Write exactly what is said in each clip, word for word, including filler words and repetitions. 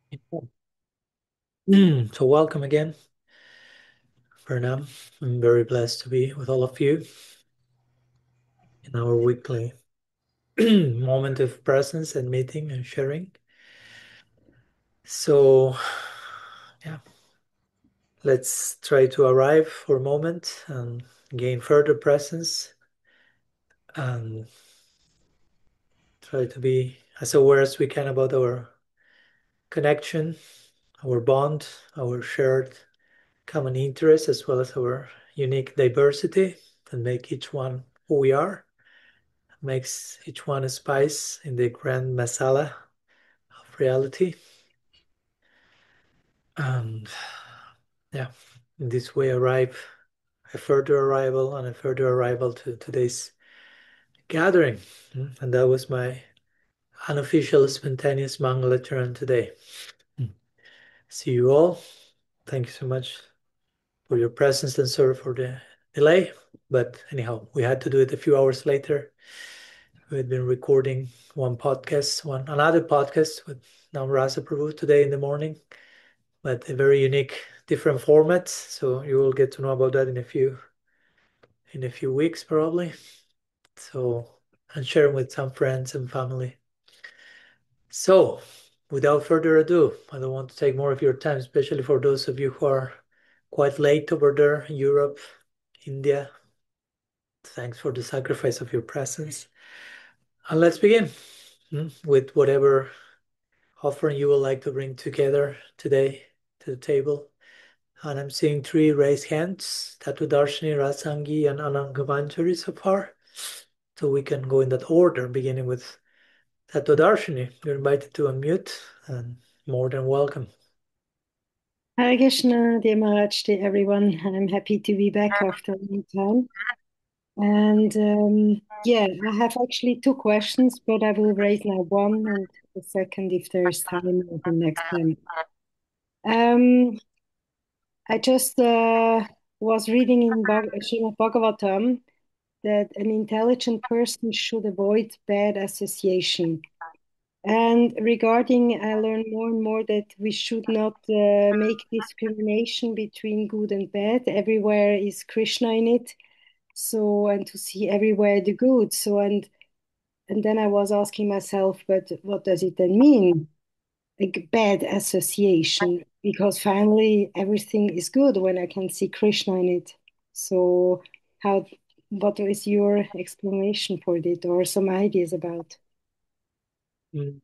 Mm, so welcome again, Bernam. I'm very blessed to be with all of you in our weekly moment of presence and meeting and sharing. So, yeah, let's try to arrive for a moment and gain further presence and try to be as aware as we can about our connection, our bond, our shared common interests, as well as our unique diversity, and make each one who we are. Makes each one a spice in the grand masala of reality. And yeah, in this way arrive a further arrival and a further arrival to today's gathering. And that was my unofficial spontaneous Mangala turn today. See you all. Thank you so much for your presence and sorry for the delay. But anyhow, we had to do it a few hours later. We had been recording one podcast, one another podcast with Namrasa Prabhu today in the morning, but a very unique, different format. So you will get to know about that in a few in a few weeks probably. So and share with some friends and family. So without further ado, I don't want to take more of your time, especially for those of you who are quite late over there, Europe, India. Thanks for the sacrifice of your presence. And let's begin mm, with whatever offering you would like to bring together today to the table. And I'm seeing three raised hands, Tatudarshini, Rasangi, and Anangavanchari so far. So we can go in that order, beginning with Tatudarshini. You're invited to unmute and more than welcome. Hare Krishna, dear Maharaj, dear everyone. I'm happy to be back after a long time. And um, yeah, I have actually two questions, but I will raise now one and the second if there is time the next time. Um, I just uh, was reading in Bhag Srimad Bhagavatam that an intelligent person should avoid bad association. And regarding, I learn more and more that we should not uh, make discrimination between good and bad. Everywhere is Krishna in it. So, and to see everywhere the good. So, and and then I was asking myself, but what does it then mean? Like bad association, because finally everything is good when I can see Krishna in it. So, how? What is your explanation for it, or some ideas about? Mm.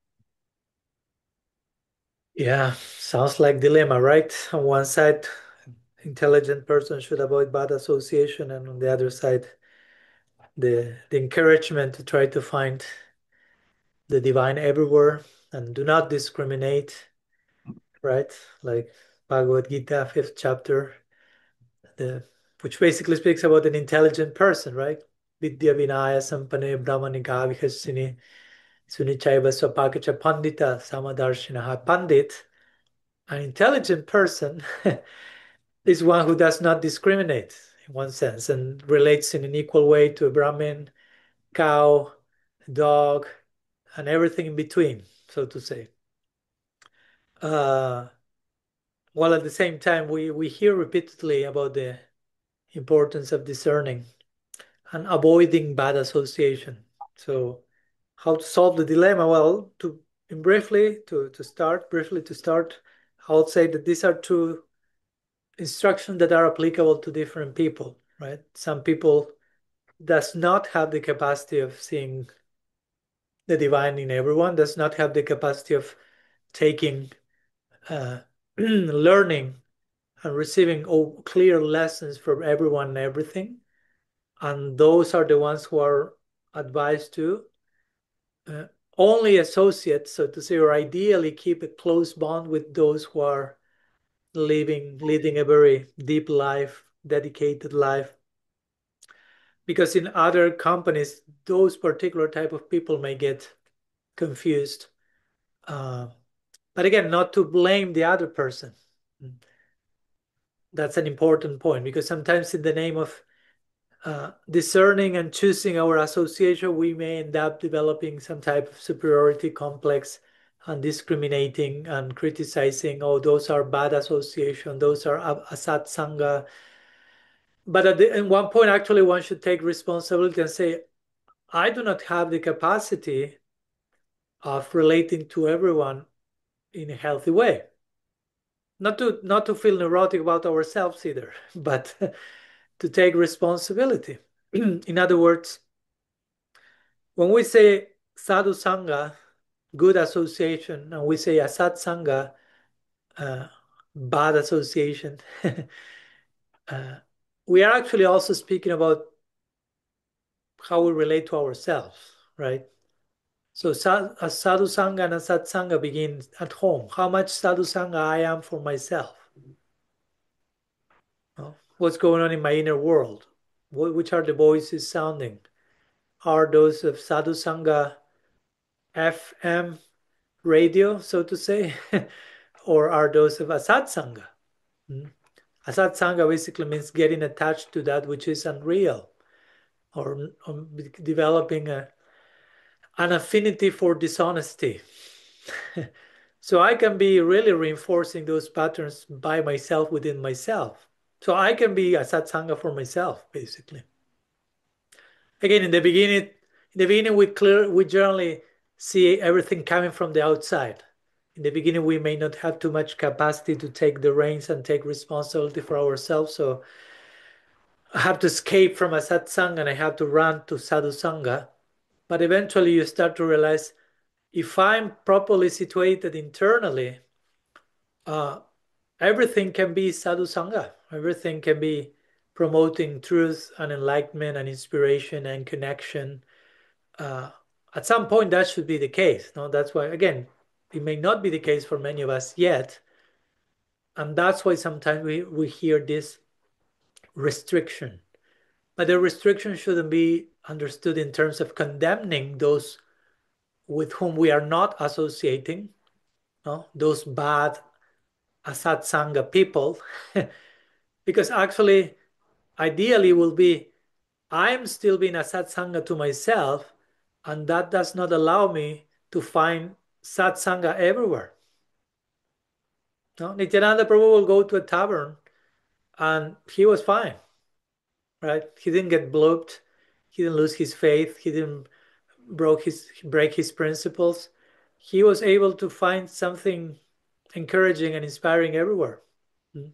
Yeah, sounds like dilemma, right? On one side, intelligent person should avoid bad association, and on the other side, the the encouragement to try to find the divine everywhere and do not discriminate, right? Like Bhagavad Gita, fifth chapter, the which basically speaks about an intelligent person, right? Vidya vinaya sampane brahmanika vihasini sunichaiva swapakacha pandita samadarshinaha. Pandit, an intelligent person, is one who does not discriminate in one sense and relates in an equal way to a Brahmin, cow, dog, and everything in between, so to say. Uh, while at the same time, we, we hear repeatedly about the importance of discerning and avoiding bad association. So, how to solve the dilemma? Well, to briefly to, to start, briefly to start, I would say that these are two instructions that are applicable to different people, right? Some people does not have the capacity of seeing the divine in everyone, does not have the capacity of taking, uh, learning and receiving all clear lessons from everyone and everything. And those are the ones who are advised to uh, only associate, so to say, or ideally keep a close bond with those who are living, leading a very deep life, dedicated life. Because in other companies, those particular type of people may get confused. Uh, but again, not to blame the other person. That's an important point because sometimes in the name of uh, discerning and choosing our association, we may end up developing some type of superiority complex and discriminating and criticizing, oh, those are bad association, those are asat sangha. But at, the, at one point, actually, one should take responsibility and say, I do not have the capacity of relating to everyone in a healthy way. Not to not to feel neurotic about ourselves either, but to take responsibility. In other words, when we say sadhu sangha, good association, and we say asat sangha, uh, bad association, uh, we are actually also speaking about how we relate to ourselves, right? So sa- a sadhu sangha and a sat sangha begins at home. How much sadhu sangha I am for myself? No? What's going on in my inner world? What, which are the voices sounding? Are those of sadhu sangha F M radio, so to say, or are those of asat sangha? Hmm? Asat sangha basically means getting attached to that which is unreal, or, or developing a, an affinity for dishonesty. So I can be really reinforcing those patterns by myself within myself. So I can be a satsanga for myself, basically. Again, in the beginning, in the beginning, we clear, we generally see everything coming from the outside. In the beginning, we may not have too much capacity to take the reins and take responsibility for ourselves. So I have to escape from a satsanga and I have to run to sadhusanga. But eventually, you start to realize if I'm properly situated internally, uh, everything can be sadhu sangha. Everything can be promoting truth and enlightenment and inspiration and connection. Uh, at some point, that should be the case. No, that's why again, it may not be the case for many of us yet, and that's why sometimes we we hear this restriction. But the restriction shouldn't be understood in terms of condemning those with whom we are not associating, no? Those bad asat sangha people, because actually ideally will be I'm still being a satsanga to myself, and that does not allow me to find satsanga everywhere. No, Nityananda Prabhu will go to a tavern and he was fine, right? He didn't get blooped, he didn't lose his faith, he didn't broke his break his principles. He was able to find something encouraging and inspiring everywhere. Hmm.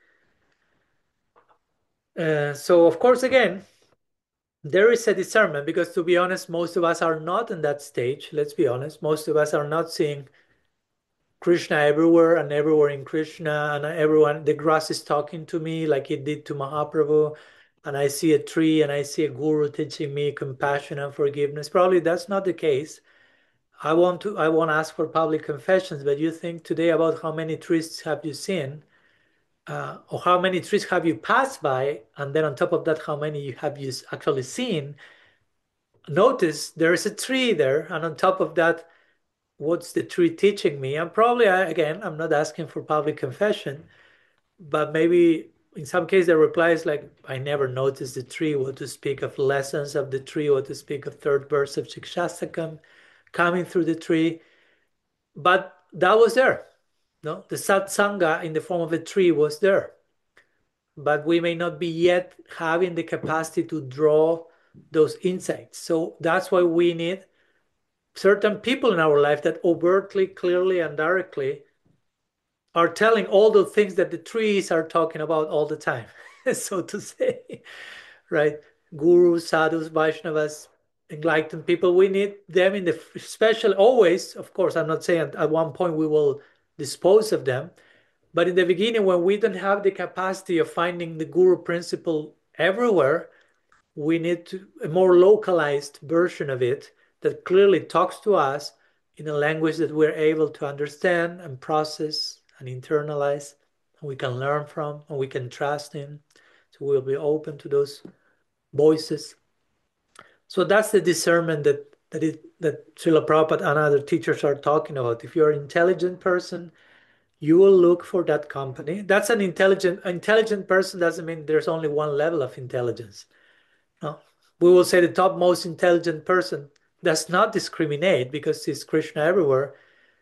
Uh, so of course, again, there is a discernment because to be honest, most of us are not in that stage. Let's be honest. Most of us are not seeing Krishna everywhere and everywhere in Krishna and everyone, the grass is talking to me like it did to Mahaprabhu. And I see a tree and I see a guru teaching me compassion and forgiveness. Probably that's not the case. I want to I won't ask for public confessions, but you think today about how many trees have you seen, uh, or how many trees have you passed by, and then on top of that, how many you have you actually seen? Notice there is a tree there, and on top of that, what's the tree teaching me? And probably, again, I'm not asking for public confession, but maybe in some case the reply is like, I never noticed the tree, what to speak of lessons of the tree, what to speak of third verse of Shikshastakam coming through the tree. But that was there. No, the satsanga in the form of a tree was there. But we may not be yet having the capacity to draw those insights. So that's why we need certain people in our life that overtly, clearly, and directly are telling all the things that the trees are talking about all the time, so to say, right? Gurus, sadhus, Vaishnavas, enlightened people, we need them in the, especially always, of course, I'm not saying at one point we will dispose of them, but in the beginning, when we don't have the capacity of finding the guru principle everywhere, we need to, a more localized version of it that clearly talks to us in a language that we're able to understand and process and internalize, and we can learn from and we can trust in. So we'll be open to those voices. So that's the discernment that that it that Srila Prabhupada and other teachers are talking about. If you're an intelligent person, you will look for that company. That's an intelligent intelligent person doesn't mean there's only one level of intelligence. No. We will say the top most intelligent person does not discriminate because he's Krishna everywhere.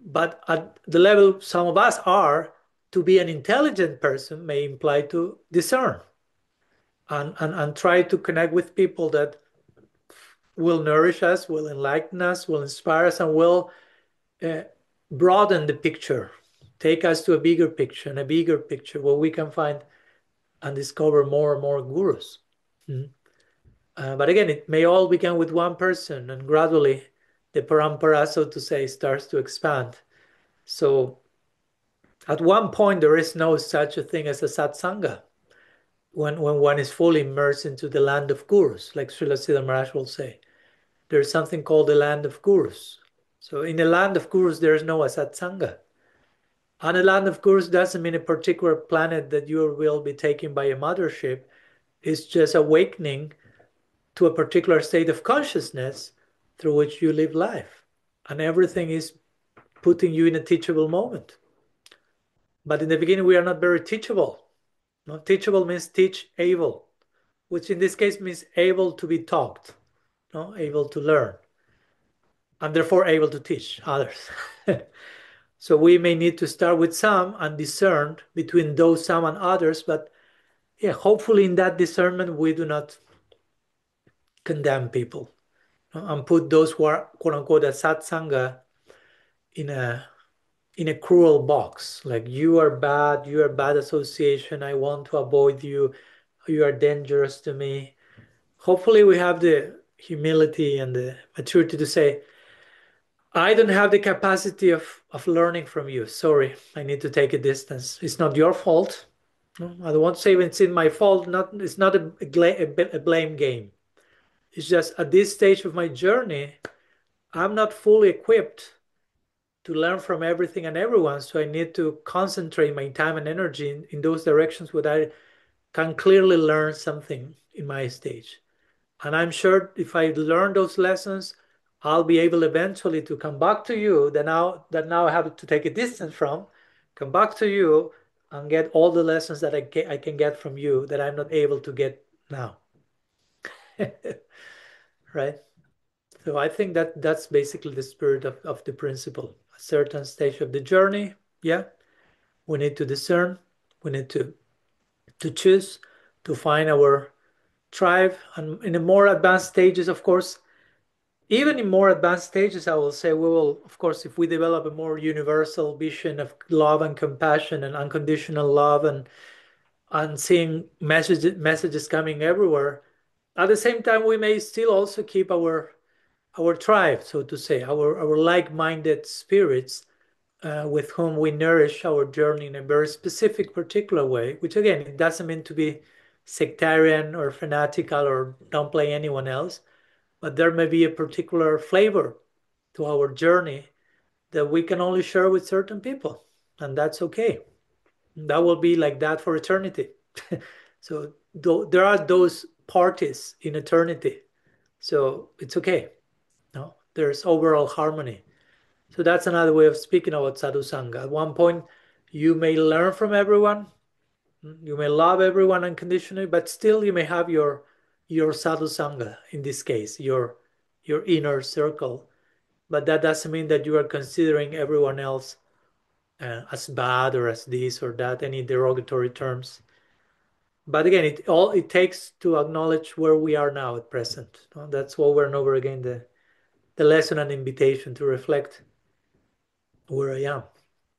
But at the level some of us are, to be an intelligent person may imply to discern and, and, and try to connect with people that will nourish us, will enlighten us, will inspire us, and will uh, broaden the picture, take us to a bigger picture and a bigger picture where we can find and discover more and more gurus. Mm. Uh, but again, it may all begin with one person, and gradually the parampara, so to say, starts to expand. So at one point, there is no such a thing as a satsanga when, when one is fully immersed into the land of gurus, like Srila Siddhar Maharaj will say. There's something called the land of gurus. So in the land of gurus, there is no satsanga. And a land of gurus doesn't mean a particular planet that you will be taken by a mothership. It's just awakening to a particular state of consciousness through which you live life. And everything is putting you in a teachable moment. But in the beginning, we are not very teachable. No? Teachable means teach able, which in this case means able to be taught, no? Able to learn, and therefore able to teach others. So we may need to start with some and discern between those some and others, but yeah, hopefully in that discernment we do not condemn people, no? And put those who are quote unquote a satsanga in a in a cruel box, like you are bad, you are bad association, I want to avoid you, you are dangerous to me. Hopefully we have the humility and the maturity to say, I don't have the capacity of, of learning from you. Sorry, I need to take a distance. It's not your fault. No, I don't want to say it's in my fault. Not, it's not a, a, a blame game. It's just at this stage of my journey, I'm not fully equipped to learn from everything and everyone. So I need to concentrate my time and energy in, in those directions where I can clearly learn something in my stage. And I'm sure if I learn those lessons, I'll be able eventually to come back to you that now that now I have to take a distance from, come back to you and get all the lessons that I can, I can get from you that I'm not able to get now. Right? So I think that that's basically the spirit of, of the principle. A certain stage of the journey, yeah, we need to discern, we need to to choose, to find our tribe, and in the more advanced stages, of course, even in more advanced stages, I will say we will, of course, if we develop a more universal vision of love and compassion and unconditional love and and seeing messages messages coming everywhere, at the same time we may still also keep our our tribe, so to say, our our like-minded spirits uh, with whom we nourish our journey in a very specific, particular way. Which again, it doesn't mean to be sectarian or fanatical or downplay anyone else, but there may be a particular flavor to our journey that we can only share with certain people, and that's okay. That will be like that for eternity. So th- there are those parties in eternity, so it's okay. No, there's overall harmony. So that's another way of speaking about sadhu sangha. At one point, you may learn from everyone, you may love everyone unconditionally, but still you may have your your sadhu sangha in this case, your your inner circle. But that doesn't mean that you are considering everyone else uh, as bad or as this or that, any derogatory terms. But again, it all it takes to acknowledge where we are now at present. No? That's over and over again the the lesson and invitation to reflect where I am,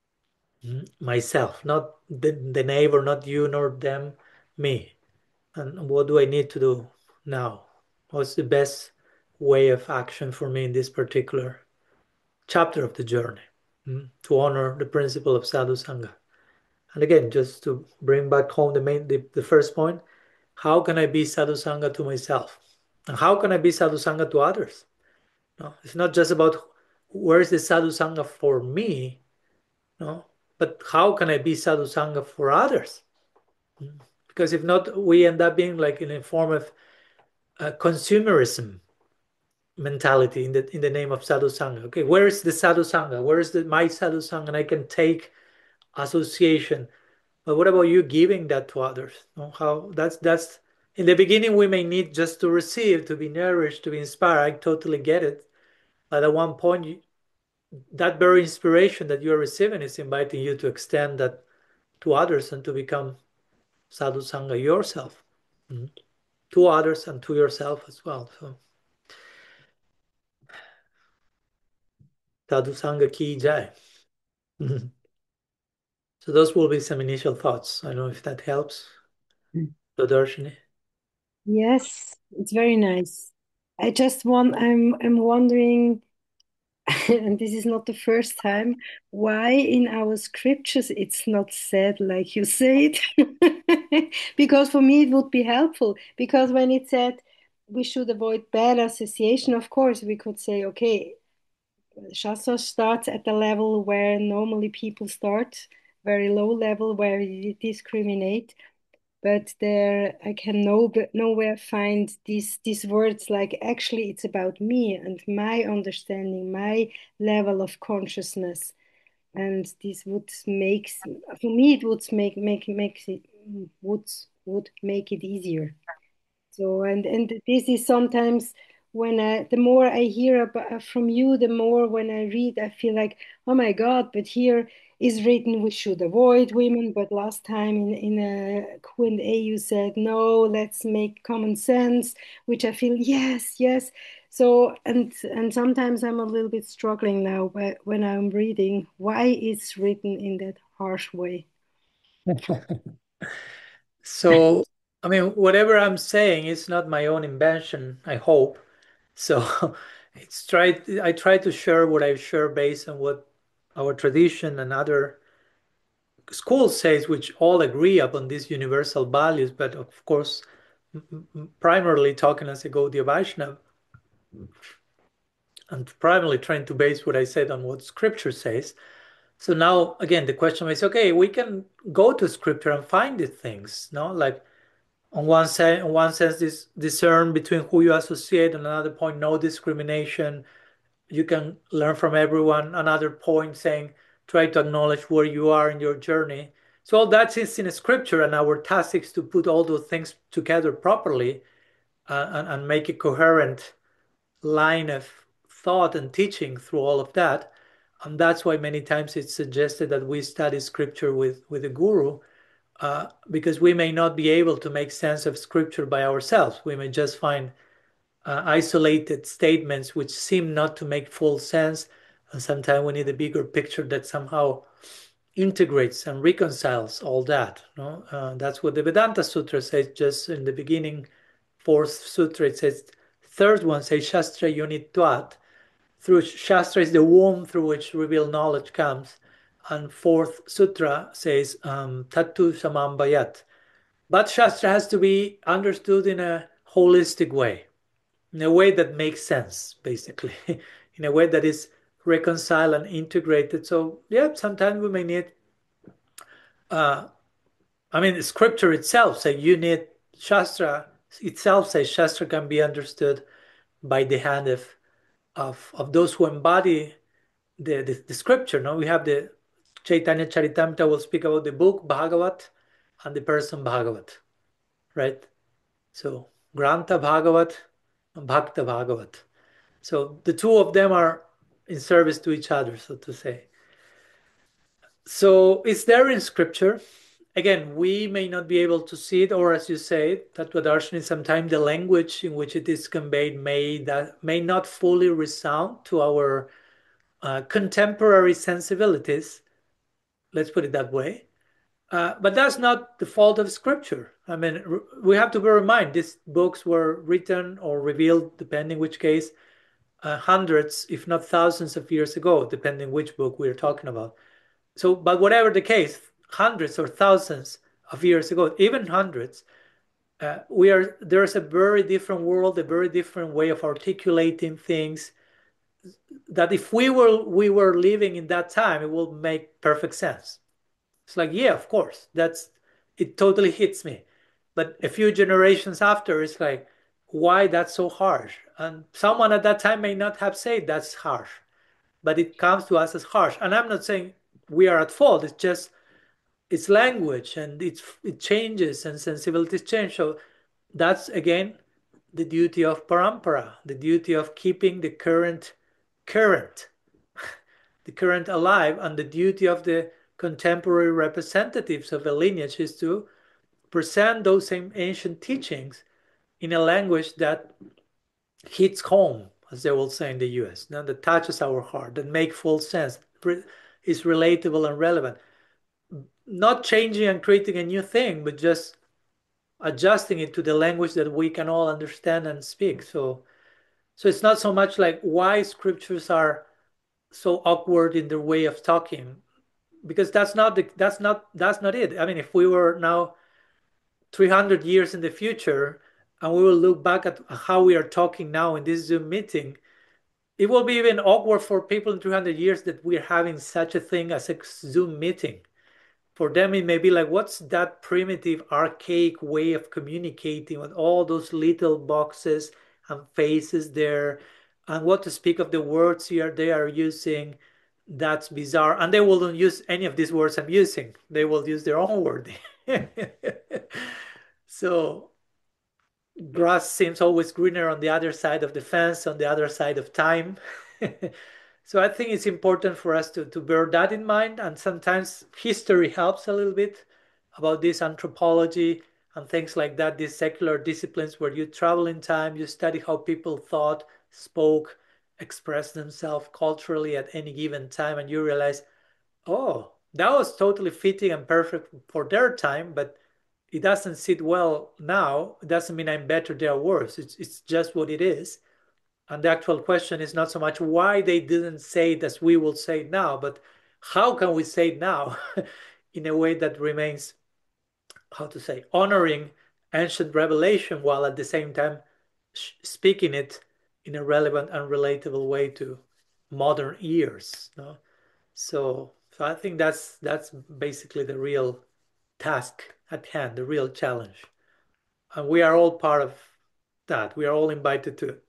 mm, myself, not the, the neighbor, not you nor them, me. And what do I need to do now? What's the best way of action for me in this particular chapter of the journey, mm, to honor the principle of sadhu sangha? And again, just to bring back home the main, the, the first point, how can I be sadhu sangha to myself? And how can I be sadhu sangha to others? No, it's not just about where is the sadhu sangha for me, no, but how can I be sadhu sangha for others? Mm. Because if not, we end up being like in a form of uh, consumerism mentality in the in the name of sadhu sangha. Okay, where is the sadhu sangha? Where is the my sadhu sangha? And I can take association. But what about you giving that to others? No, how that's that's in the beginning we may need just to receive, to be nourished, to be inspired. I totally get it. But at one point, you, that very inspiration that you're receiving is inviting you to extend that to others and to become sadhu sangha yourself. Mhm. To others and to yourself as well. So sadhu sangha ki jai. Mhm. So those will be some initial thoughts. I don't know if that helps, Darshini. Yes, it's very nice. I just want, I'm I'm wondering, and this is not the first time, why in our scriptures it's not said like you say it. Because for me it would be helpful. Because when it said we should avoid bad association, of course we could say, okay, Shastra starts at the level where normally people start, very low level where you discriminate. But there I can no, nowhere find these these words like actually it's about me and my understanding, my level of consciousness. And this would make, for me it would make make makes it would would make it easier. So, and and this is sometimes when I, the more I hear about from you, the more when I read, I feel like, oh my God, but here is written we should avoid women, but last time in in a Q and A you said no, let's make common sense, which I feel yes, yes. So, and and sometimes I'm a little bit struggling now whe- when I'm reading why it's written in that harsh way. So, I mean, whatever I'm saying is not my own invention, I hope. So, it's try I try to share what I share based on what our tradition and other schools says, which all agree upon these universal values. But of course, primarily talking as a Gaudiya Vaishnava, and primarily trying to base what I said on what Scripture says. So now, again, the question is, okay, we can go to Scripture and find these things, no? Like on one side, on one sense, this discern between who you associate, on another point, no discrimination. You can learn from everyone. Another point saying, try to acknowledge where you are in your journey. So all that is in Scripture, and our task is to put all those things together properly uh, and, and make a coherent line of thought and teaching through all of that. And that's why many times it's suggested that we study Scripture with with a guru, uh, because we may not be able to make sense of Scripture by ourselves. We may just find uh, isolated statements which seem not to make full sense, and sometimes we need a bigger picture that somehow integrates and reconciles all that. No, uh, that's what the Vedanta Sutra says. Just in the beginning, fourth sutra, it says. Third one says Shastra Unitvat. Through Shastra is the womb through which revealed knowledge comes, and fourth sutra says um, Tattu Samambayat. But Shastra has to be understood in a holistic way, in a way that makes sense, basically, in a way that is reconciled and integrated. So, yeah, sometimes we may need, uh, I mean, scripture itself says you need Shastra itself says Shastra can be understood by the hand of of, of those who embody the, the, the scripture. No, we have the Chaitanya Charitamrita will speak about the book Bhagavat and the person Bhagavat, right? So Granta Bhagavat and Bhakta Bhagavat. So the two of them are in service to each other, so to say. So it's there in scripture. Again, we may not be able to see it, or as you say, Tattvadarshini, sometimes the language in which it is conveyed may that may not fully resound to our uh, contemporary sensibilities. Let's put it that way. Uh, but that's not the fault of scripture. I mean, we have to bear in mind these books were written or revealed, depending which case, uh, hundreds, if not thousands of years ago, depending which book we're talking about. So, but whatever the case, hundreds or thousands of years ago, even hundreds, uh, we are there's a very different world, a very different way of articulating things. That if we were we were living in that time, it will make perfect sense. It's like, yeah, of course, that's it. Totally hits me. But a few generations after, it's like, why that's so harsh? And someone at that time may not have said that's harsh, but it comes to us as harsh. And I'm not saying we are at fault. It's just it's language and it's it changes and sensibilities change. So that's again the duty of parampara, the duty of keeping the current current. the current alive, and the duty of the contemporary representatives of a lineage is to present those same ancient teachings in a language that hits home, as they will say in the U S, now that touches our heart, that make full sense, is relatable and relevant. Not changing and creating a new thing, but just adjusting it to the language that we can all understand and speak. So, so it's not so much like why scriptures are so awkward in their way of talking, because that's not the that's not that's not it. I mean, if we were now three hundred years in the future and we will look back at how we are talking now in this Zoom meeting, it will be even awkward for people in three hundred years that we're having such a thing as a Zoom meeting. For them, it may be like, what's that primitive, archaic way of communicating with all those little boxes and faces there? And what to speak of the words here they are using? That's bizarre. And they won't use any of these words I'm using. They will use their own word. So grass seems always greener on the other side of the fence, on the other side of time. So I think it's important for us to, to bear that in mind. And sometimes history helps a little bit about this anthropology and things like that, these secular disciplines where you travel in time, you study how people thought, spoke, expressed themselves culturally at any given time, and you realize, oh, that was totally fitting and perfect for their time, but it doesn't sit well now. It doesn't mean I'm better, they're worse. It's, it's just what it is. And the actual question is not so much why they didn't say it as we will say it now, but how can we say it now in a way that remains, how to say, honoring ancient revelation while at the same time speaking it in a relevant and relatable way to modern ears. No? So, so I think that's that's basically the real task at hand, the real challenge. And we are all part of that. We are all invited to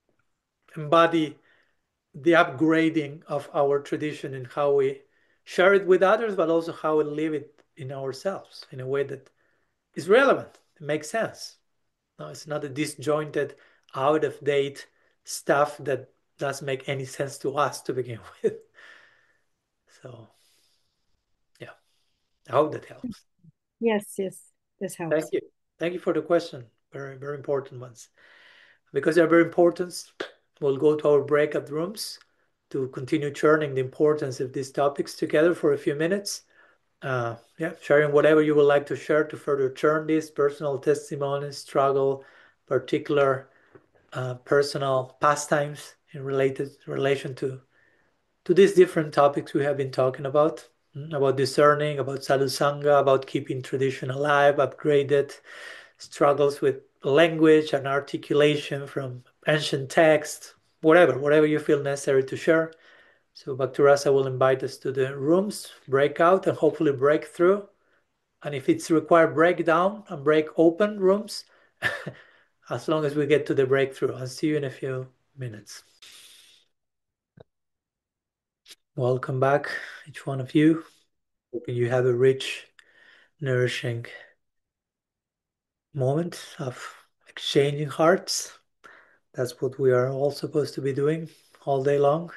embody the upgrading of our tradition in how we share it with others, but also how we live it in ourselves in a way that is relevant. It makes sense. No, it's not a disjointed, out of date stuff that doesn't make any sense to us to begin with. So, yeah, I hope that helps. Yes, yes, this helps. Thank you. Thank you for the question. Very, very important ones. Because they're very important, we'll go to our breakout rooms to continue churning the importance of these topics together for a few minutes. Uh, yeah, sharing whatever you would like to share to further churn this personal testimonies, struggle, particular uh, personal pastimes in related relation to to these different topics we have been talking about, mm, about discerning, about sadhusanga, about keeping tradition alive, upgraded, struggles with language and articulation from ancient text, whatever, whatever you feel necessary to share. So Bhakti-rasa will invite us to the rooms, break out, and hopefully break through. And if it's required, break down and break open rooms, as long as we get to the breakthrough. I'll see you in a few minutes. Welcome back, each one of you. Hoping you have a rich, nourishing moment of exchanging hearts. That's what we are all supposed to be doing all day long.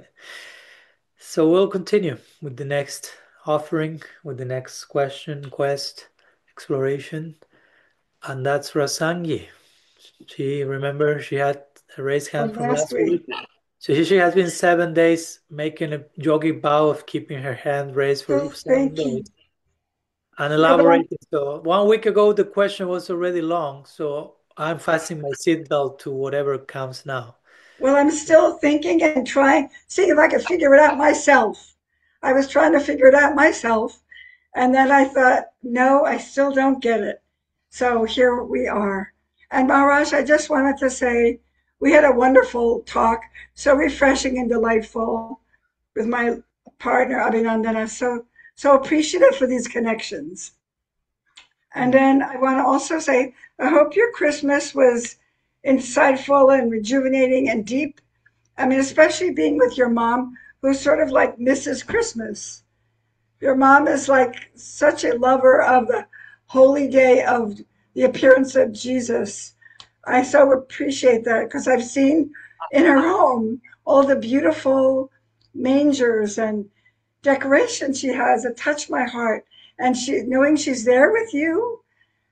So we'll continue with the next offering, with the next question, quest, exploration. And that's Rasangi. She, remember, she had a raised hand from last week. So she has been seven days making a yogi vow of keeping her hand raised for Oh, seven thank you. days. And elaborating. So one week ago, the question was already long. So I'm fastening my seatbelt to whatever comes now. Well, I'm still thinking and trying, seeing if I could figure it out myself. I was trying to figure it out myself. And then I thought, no, I still don't get it. So here we are. And Maharaj, I just wanted to say we had a wonderful talk, so refreshing and delightful with my partner, Abhinandana. So, so appreciative for these connections. And then I want to also say, I hope your Christmas was insightful and rejuvenating and deep. I mean, especially being with your mom, who's sort of like Missus Christmas. Your mom is like such a lover of the holy day of the appearance of Jesus. I so appreciate that because I've seen in her home all the beautiful mangers and decorations she has that touch my heart. And she, knowing she's there with you,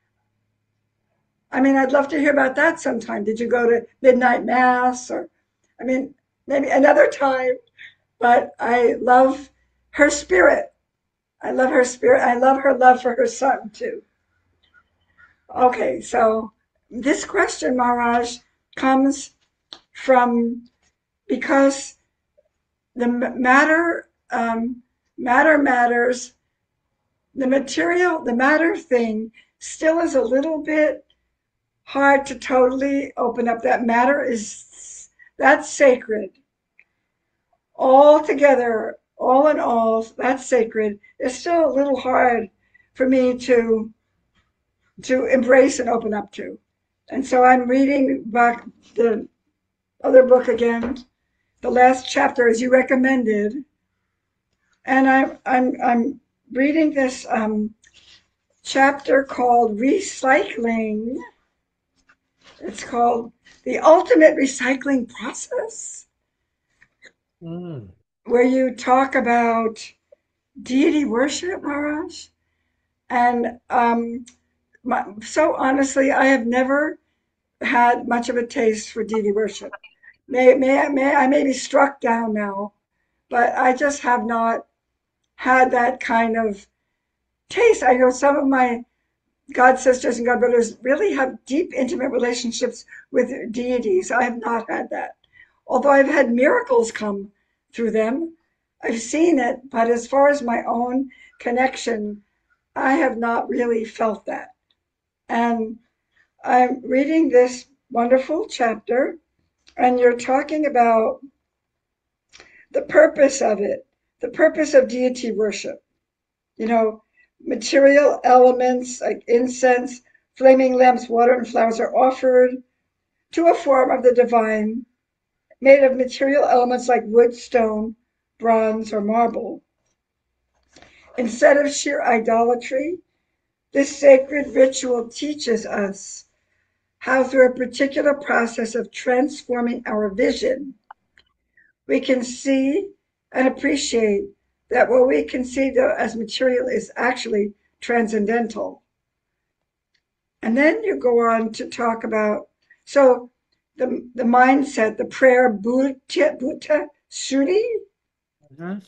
I mean, I'd love to hear about that sometime. Did you go to midnight mass or, I mean, maybe another time, but I love her spirit. I love her spirit. I love her love for her son too. Okay, so this question, Maharaj, comes from because the matter, um, matter matters, the material, the matter thing still is a little bit hard to totally open up. That matter is, that's sacred. All together, all in all, that's sacred. It's still a little hard for me to to embrace and open up to. And so I'm reading back the other book again, the last chapter as you recommended, and I'm I'm I'm reading this um, chapter called Recycling. It's called The Ultimate Recycling Process, Mm. where you talk about deity worship, Maharaj. And um, my, so honestly, I have never had much of a taste for deity worship. May, may, may I may be struck down now, but I just have not had that kind of taste. I know some of my God sisters and God brothers really have deep, intimate relationships with deities. I have not had that. Although I've had miracles come through them, I've seen it, but as far as my own connection, I have not really felt that. And I'm reading this wonderful chapter, and you're talking about the purpose of it, the purpose of deity worship. You know, material elements like incense, flaming lamps, water, and flowers are offered to a form of the divine made of material elements like wood, stone, bronze, or marble. Instead of sheer idolatry, this sacred ritual teaches us how, through a particular process of transforming our vision, we can see and appreciate that what we conceive of as material is actually transcendental. And then you go on to talk about, so the, the mindset, the prayer, Bhuta, Bhuta Shuddhi, Mhm.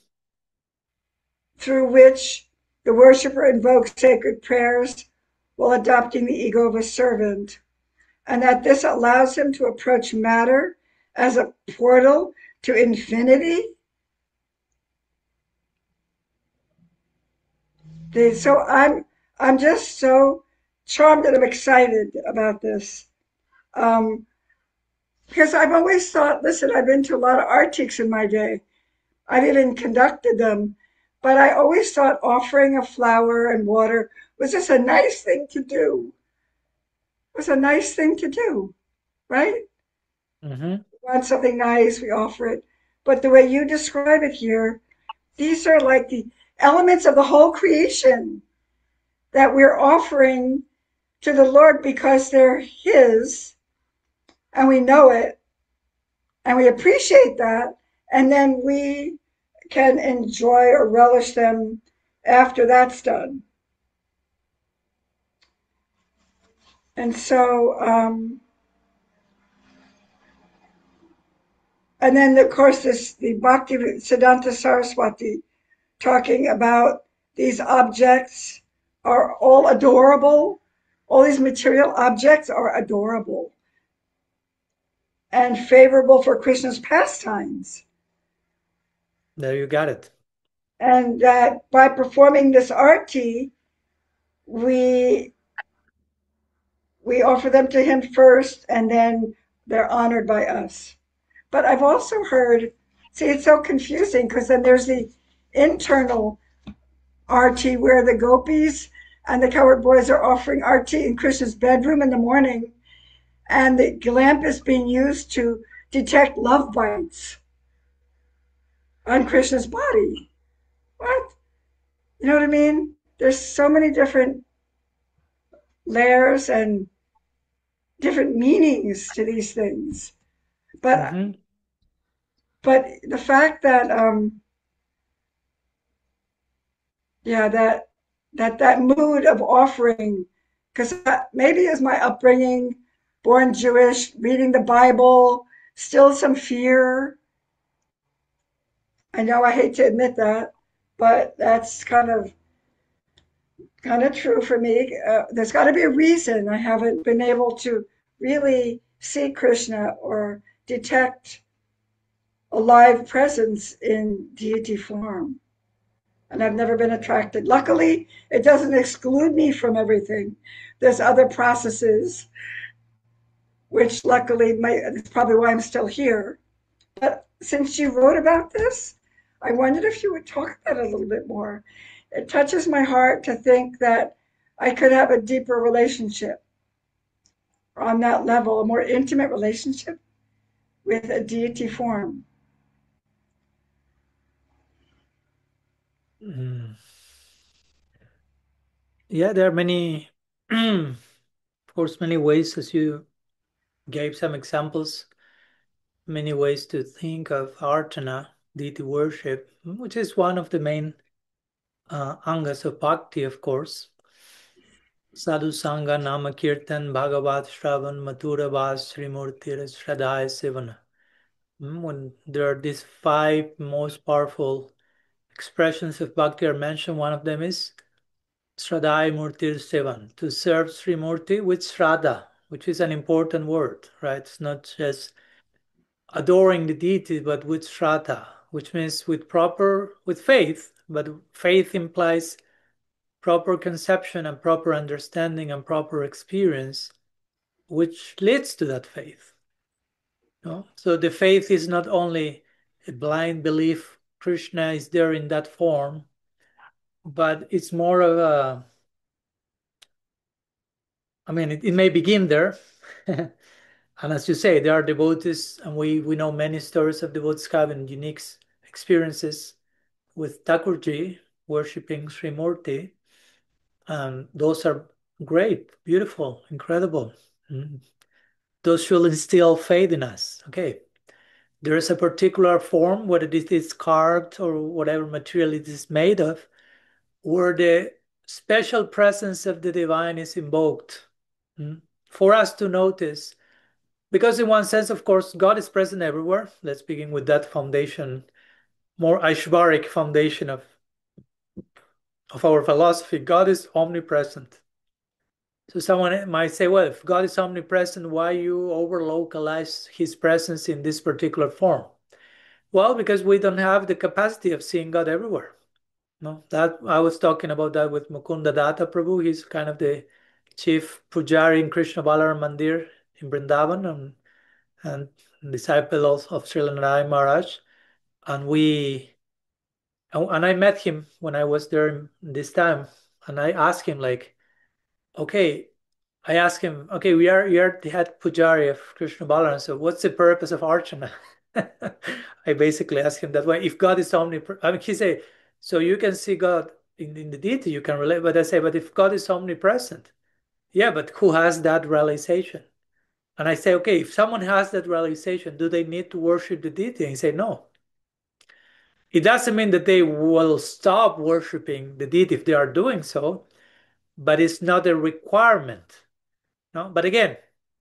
through which the worshiper invokes sacred prayers while adopting the ego of a servant, and that this allows him to approach matter as a portal to infinity. So I'm I'm just so charmed and I'm excited about this. Um, because I've always thought, listen, I've been to a lot of artiques in my day. I've even conducted them, but I always thought offering a flower and water was just a nice thing to do. It was a nice thing to do, right? Mhm. We want something nice, we offer it. But the way you describe it here, these are like the elements of the whole creation that we're offering to the Lord because they're His and we know it and we appreciate that. And then we can enjoy or relish them after that's done. And so, um, and then of course, this the Bhakti Siddhanta Saraswati talking about these objects are all adorable. All these material objects are adorable and favorable for Krishna's pastimes. There you got it. And that by performing this arti, we we offer them to him first, and then they're honored by us. But I've also heard, see, it's so confusing because then there's the internal arti where the gopis and the cowherd boys are offering arti in Krishna's bedroom in the morning, and the lamp is being used to detect love bites on Krishna's body. What? You know what I mean? There's so many different layers and different meanings to these things. But Mhm. but the fact that um, yeah, that that that mood of offering, because maybe it was my upbringing, born Jewish, reading the Bible, still some fear. I know I hate to admit that, but that's kind of kind of true for me. Uh, there's got to be a reason I haven't been able to really see Krishna or detect a live presence in deity form. And I've never been attracted. Luckily, it doesn't exclude me from everything. There's other processes, which luckily, may, that's probably why I'm still here. But since you wrote about this, I wondered if you would talk about it a little bit more. It touches my heart to think that I could have a deeper relationship on that level, a more intimate relationship with a deity form. Mm. Yeah, there are many, of course, many ways, as you gave some examples, many ways to think of archana, deity worship, which is one of the main uh, angas of bhakti, of course. Sadhu Sangha, Nama Kirtan, Bhagavat Shravan, Mathura Vas, Srimurti, Shraddha Sevana. Mm, When there are these five most powerful expressions of bhakti are mentioned, one of them is Shraddha Murtir Sevan, to serve Sri Murti with Shraddha, which is an important word, right? It's not just adoring the deity, but with Shraddha, which means with proper, with faith, but faith implies proper conception and proper understanding and proper experience, which leads to that faith. No? So the faith is not only a blind belief Krishna is there in that form, but it's more of a, I mean, it, it may begin there. And as you say, there are devotees, and we, we know many stories of devotees having unique experiences with Thakurji worshipping Sri Murti. And those are great, beautiful, incredible. Mm. Those should instill faith in us. Okay, there is a particular form, whether it is carved or whatever material it is made of, where the special presence of the divine is invoked. Mm. For us to notice, because in one sense, of course, God is present everywhere. Let's begin with that foundation, more Aishvaric foundation of, of our philosophy. God is omnipresent. So someone might say, well, if God is omnipresent, why you over-localize his presence in this particular form? Well, because we don't have the capacity of seeing God everywhere. No, that I was talking about that with Mukunda Datta Prabhu. He's kind of the chief pujari in Krishna Balaram Mandir in Vrindavan, and, and disciple also of Srila Narayan Maharaj. And we and I met him when I was there this time, and I asked him like, okay, I asked him, okay, we are you're the head pujari of Krishna Balaram, so what's the purpose of Archana? I basically asked him that way. If God is omnipresent, I mean, he say, so you can see God in, in the deity, you can relate. But I say, but if God is omnipresent, yeah, but who has that realization? And I say, okay, if someone has that realization, do they need to worship the deity? And he say, no. It doesn't mean that they will stop worshiping the deity if they are doing so, but it's not a requirement. No, but again,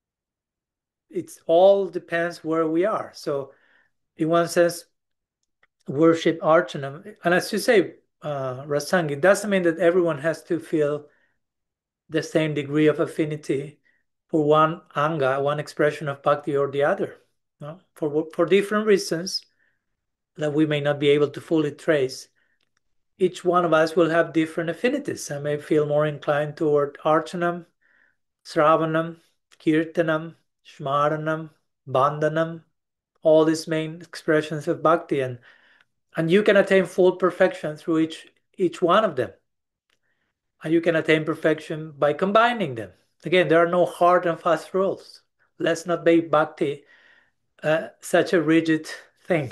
it's all depends where we are. So, in one sense, worship Archana, and as you say, uh, Rasang, it doesn't mean that everyone has to feel the same degree of affinity for one anga, one expression of bhakti or the other. No? For for different reasons that we may not be able to fully trace. Each one of us will have different affinities. I may feel more inclined toward Archanam, Sravanam, Kirtanam, Shmaranam, Bandhanam, all these main expressions of bhakti, and and you can attain full perfection through each each one of them, and you can attain perfection by combining them. Again, there are no hard and fast rules. Let's not make bhakti uh, such a rigid thing.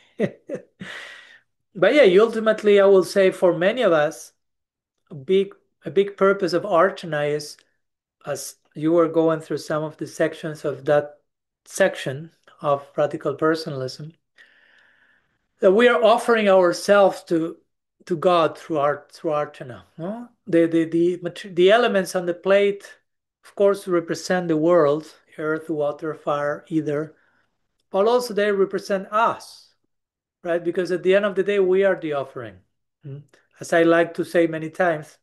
But yeah, ultimately, I will say for many of us, a big a big purpose of Archana is, as you were going through some of the sections of that section of radical personalism, that we are offering ourselves to to God through art through archana. No? The, the the the elements on the plate, of course, represent the world, earth, water, fire, ether, but also they represent us, right? Because at the end of the day, we are the offering. Hmm? As I like to say many times,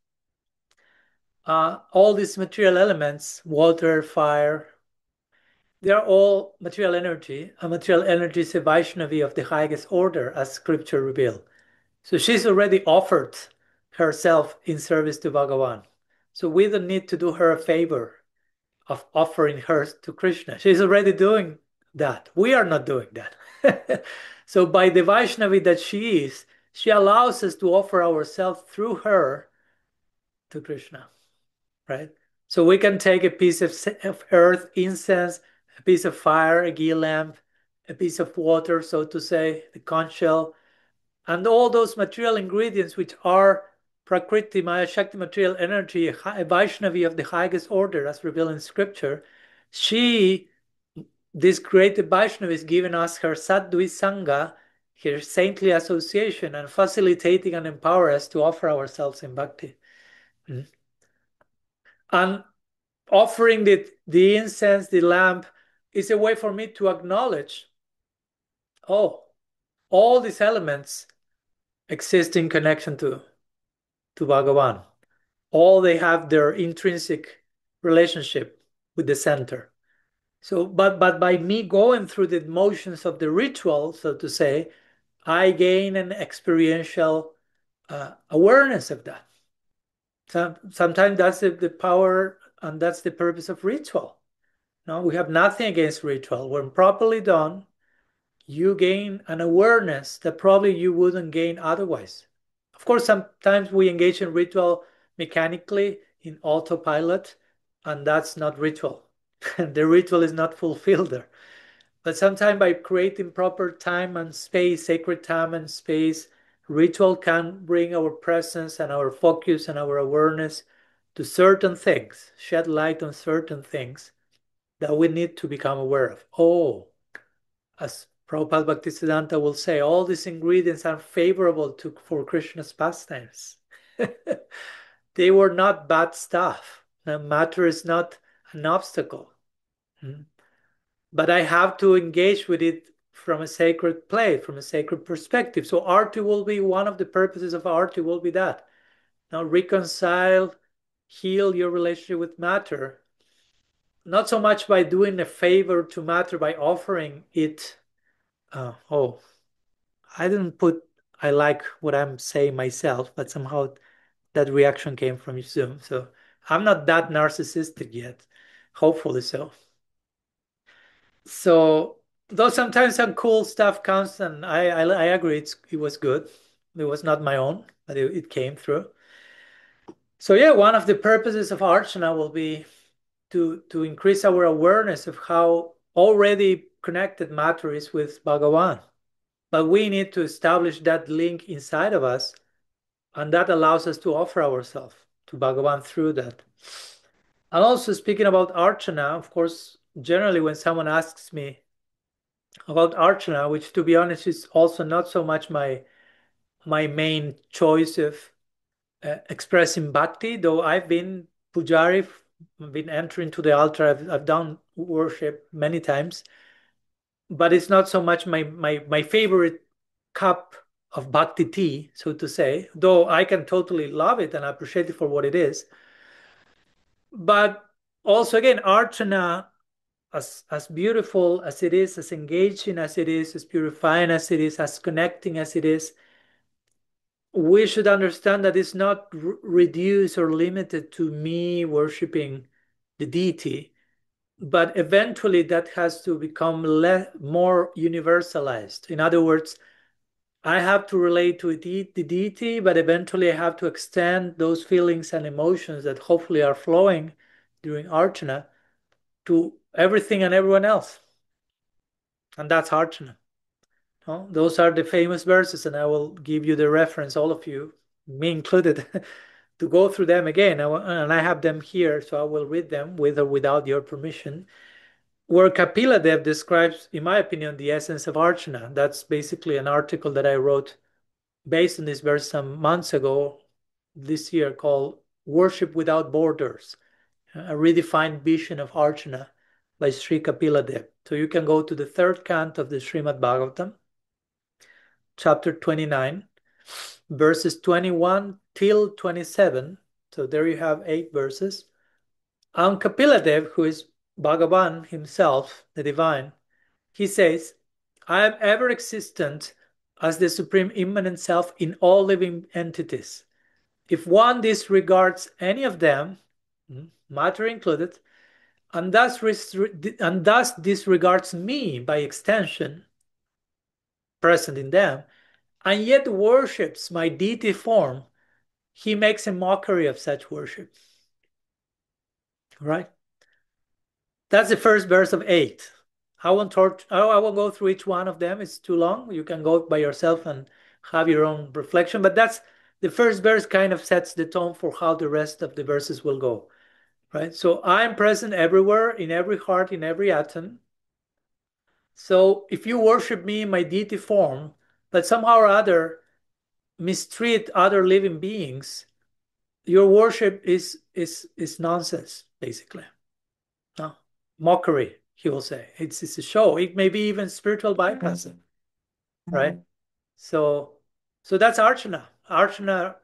uh, all these material elements, water, fire, they are all material energy, and material energy is a Vaishnavi of the highest order, as scripture reveals. So she's already offered herself in service to Bhagavan. So we don't need to do her a favor of offering her to Krishna. She's already doing that. We are not doing that. So by the Vaishnavi that she is, she allows us to offer ourselves through her to Krishna, right? So we can take a piece of, of earth, incense, a piece of fire, a ghee lamp, a piece of water, so to say, the conch shell, and all those material ingredients which are Prakriti, Maya Shakti, material energy, a Vaishnavi of the highest order, as revealed in scripture, she, this great Vaishnavi, is giving us her Sadhvi Sangha, her saintly association, and facilitating and empower us to offer ourselves in bhakti. Mm. And offering the, the incense, the lamp, is a way for me to acknowledge, oh, all these elements exist in connection to, to Bhagavan. All they have their intrinsic relationship with the center. So, but but by me going through the motions of the ritual, so to say, I gain an experiential uh, awareness of that. So, sometimes that's the, the power and that's the purpose of ritual. No, we have nothing against ritual. When properly done, you gain an awareness that probably you wouldn't gain otherwise. Of course, sometimes we engage in ritual mechanically in autopilot, and that's not ritual. The ritual is not fulfilled there. But sometimes by creating proper time and space, sacred time and space, ritual can bring our presence and our focus and our awareness to certain things, shed light on certain things that we need to become aware of. Oh, as Prabhupada Bhaktisiddhanta will say, all these ingredients are favorable to for Krishna's pastimes. They were not bad stuff. The matter is not an obstacle. Hmm. But I have to engage with it from a sacred place, from a sacred perspective. So arti will be one of the purposes of arti will be that. Now reconcile, heal your relationship with matter. Not so much by doing a favor to matter by offering it. Uh, oh, I didn't put I like what I'm saying myself, but somehow that reaction came from Zoom. So I'm not that narcissistic yet. Hopefully so. So though sometimes some cool stuff comes, and I I, I agree it's, it was good. It was not my own, but it, it came through. So yeah, one of the purposes of Archana will be to to increase our awareness of how already connected matter is with Bhagavan. But we need to establish that link inside of us, and that allows us to offer ourselves to Bhagavan through that. And also speaking about Archana, of course, generally when someone asks me about Archana, which to be honest is also not so much my my main choice of uh, expressing bhakti, though I've been pujari, been entering to the altar, I've, I've done worship many times, but it's not so much my my my favorite cup of bhakti tea, so to say, though I can totally love it and appreciate it for what it is. But also again, Archana, as as beautiful as it is, as engaging as it is, as purifying as it is, as connecting as it is, we should understand that it's not r- reduced or limited to me worshiping the deity, but eventually that has to become le- more universalized. In other words, I have to relate to de- the deity, but eventually I have to extend those feelings and emotions that hopefully are flowing during Archana to everything and everyone else. And that's Archana. No? Those are the famous verses, and I will give you the reference, all of you, me included, to go through them again. I, and I have them here, so I will read them with or without your permission. where Kapila Dev describes, in my opinion, the essence of Archana. That's basically an article that I wrote based on this verse some months ago, this year, called Worship Without Borders, a redefined vision of Archana by Sri Kapila Dev. So you can go to the third canto of the Srimad Bhagavatam, chapter twenty-nine, verses twenty-one till twenty-seven. So there you have eight verses. And Kapila Dev, who is Bhagavan himself, the divine, he says, I am ever existent as the supreme immanent self in all living entities. If one disregards any of them, matter included, and thus, and thus disregards me by extension, present in them, and yet worships my deity form, he makes a mockery of such worship. Right? That's the first verse of eight. I won't, torch, I won't go through each one of them. It's too long. You can go by yourself and have your own reflection. But that's the first verse kind of sets the tone for how the rest of the verses will go. Right? So I am present everywhere, in every heart, in every atom. So if you worship me in my deity form, but somehow or other mistreat other living beings, your worship is is is nonsense, basically. No? Mockery, he will say. It's, it's a show. It may be even spiritual bypassing, right? So, so that's Archana. Archana,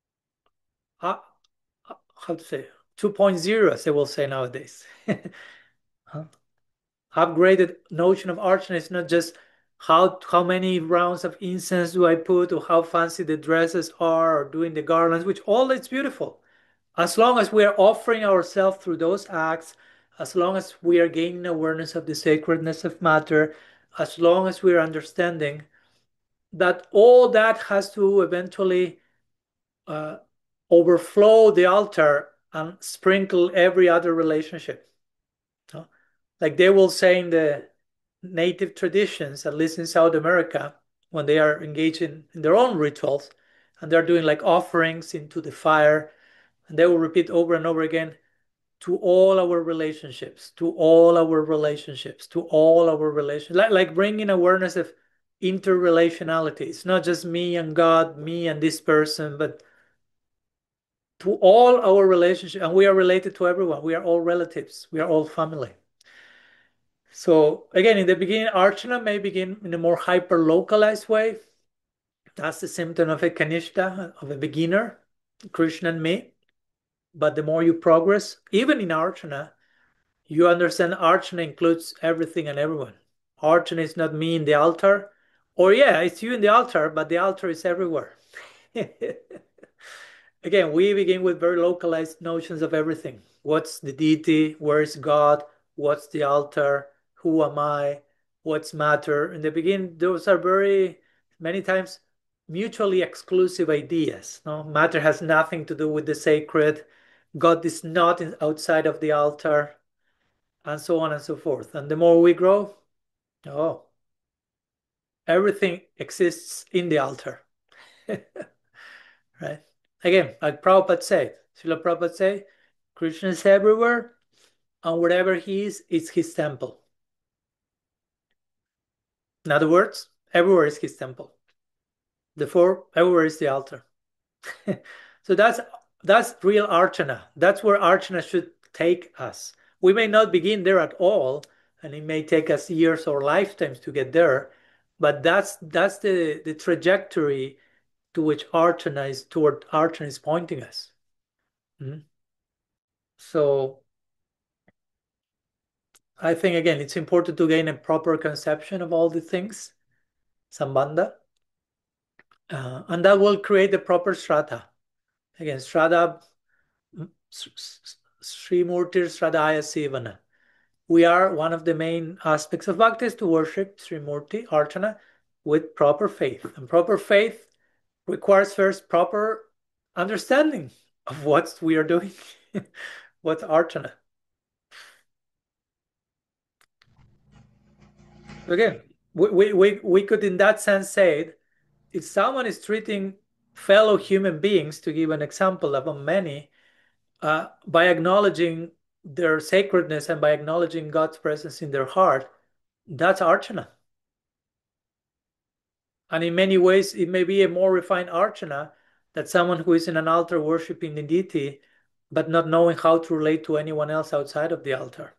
uh, uh, how to say, two point oh, as they will say nowadays. Huh? Upgraded notion of Archana is not just how how many rounds of incense do I put, or how fancy the dresses are, or doing the garlands, which all it's beautiful. As long as we are offering ourselves through those acts, as long as we are gaining awareness of the sacredness of matter, as long as we are understanding that all that has to eventually uh, overflow the altar and sprinkle every other relationship. No? Like they will say in the native traditions, at least in South America, when they are engaged in, in their own rituals and they're doing like offerings into the fire, and they will repeat over and over again, to all our relationships, to all our relationships, to all our relations, like, like bringing awareness of interrelationality. It's not just me and God, me and this person, but to all our relationships. And we are related to everyone. We are all relatives. We are all family. So again, in the beginning, Archana may begin in a more hyper-localized way. That's the symptom of a Kanishta, of a beginner, Krishna and me. But the more you progress, even in Archana, you understand Archana includes everything and everyone. Archana is not me in the altar, or yeah, it's you in the altar, but the altar is everywhere. Again, we begin with very localized notions of everything. What's the deity? Where is God? What's the altar? Who am I? What's matter? In the beginning, those are very, many times, mutually exclusive ideas. No? Matter has nothing to do with the sacred. God is not in, outside of the altar, and so on and so forth. And the more we grow, oh, everything exists in the altar. Right? Again, like Prabhupada said, Srila Prabhupada said, Krishna is everywhere, and wherever he is, it's his temple. In other words, everywhere is his temple. Therefore, everywhere is the altar. So that's that's real Archana. That's where Archana should take us. We may not begin there at all, and it may take us years or lifetimes to get there, but that's that's the, the trajectory to which Archana is toward Archana is pointing us. Mm-hmm. So I think again it's important to gain a proper conception of all the things, Sambandha, uh, and that will create the proper strata. Again, strata, Srimurti Sradhaya Sivana. We are one of the main aspects of bhakti is to worship Srimurti, Archana, with proper faith. And proper faith requires first proper understanding of what we are doing, what's Archana. Again, we, we, we could in that sense say, if someone is treating fellow human beings, to give an example of many, uh, by acknowledging their sacredness and by acknowledging God's presence in their heart, that's archana. And in many ways, it may be a more refined archana than someone who is in an altar worshiping the deity, but not knowing how to relate to anyone else outside of the altar.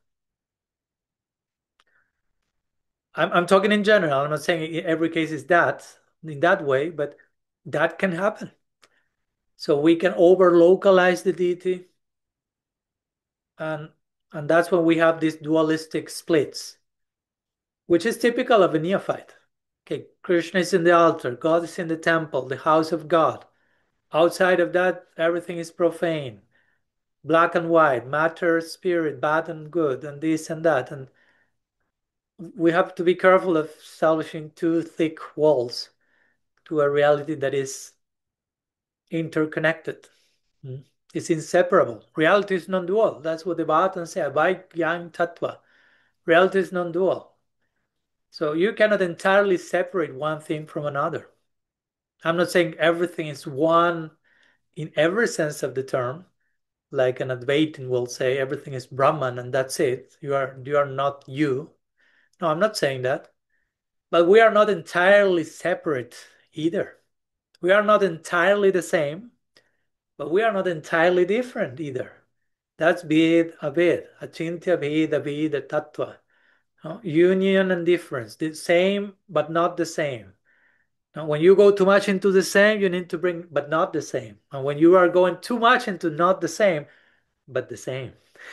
I'm, I'm talking in general. I'm not saying every case is that in that way, but that can happen. So we can over localize the deity, and and that's when we have these dualistic splits, which is typical of a neophyte. Okay, Krishna is in the altar, God is in the temple, the house of God. Outside of that, everything is profane, black and white, matter, spirit, bad and good, and this and that. And we have to be careful of establishing too thick walls to a reality that is interconnected. It's inseparable. Reality is non-dual. That's what the Bhattan says, Advait Jnana Tattva. Reality is non-dual. So you cannot entirely separate one thing from another. I'm not saying everything is one in every sense of the term, like an Advaitin will say everything is Brahman and that's it. You are you are not you. No, I'm not saying that. But we are not entirely separate either. We are not entirely the same, but we are not entirely different either. That's Bhed Abhed, Achintya Bhed Abhed Tattva. No? Union and difference, the same but not the same. Now, when you go too much into the same, you need to bring but not the same. And when you are going too much into not the same, but the same.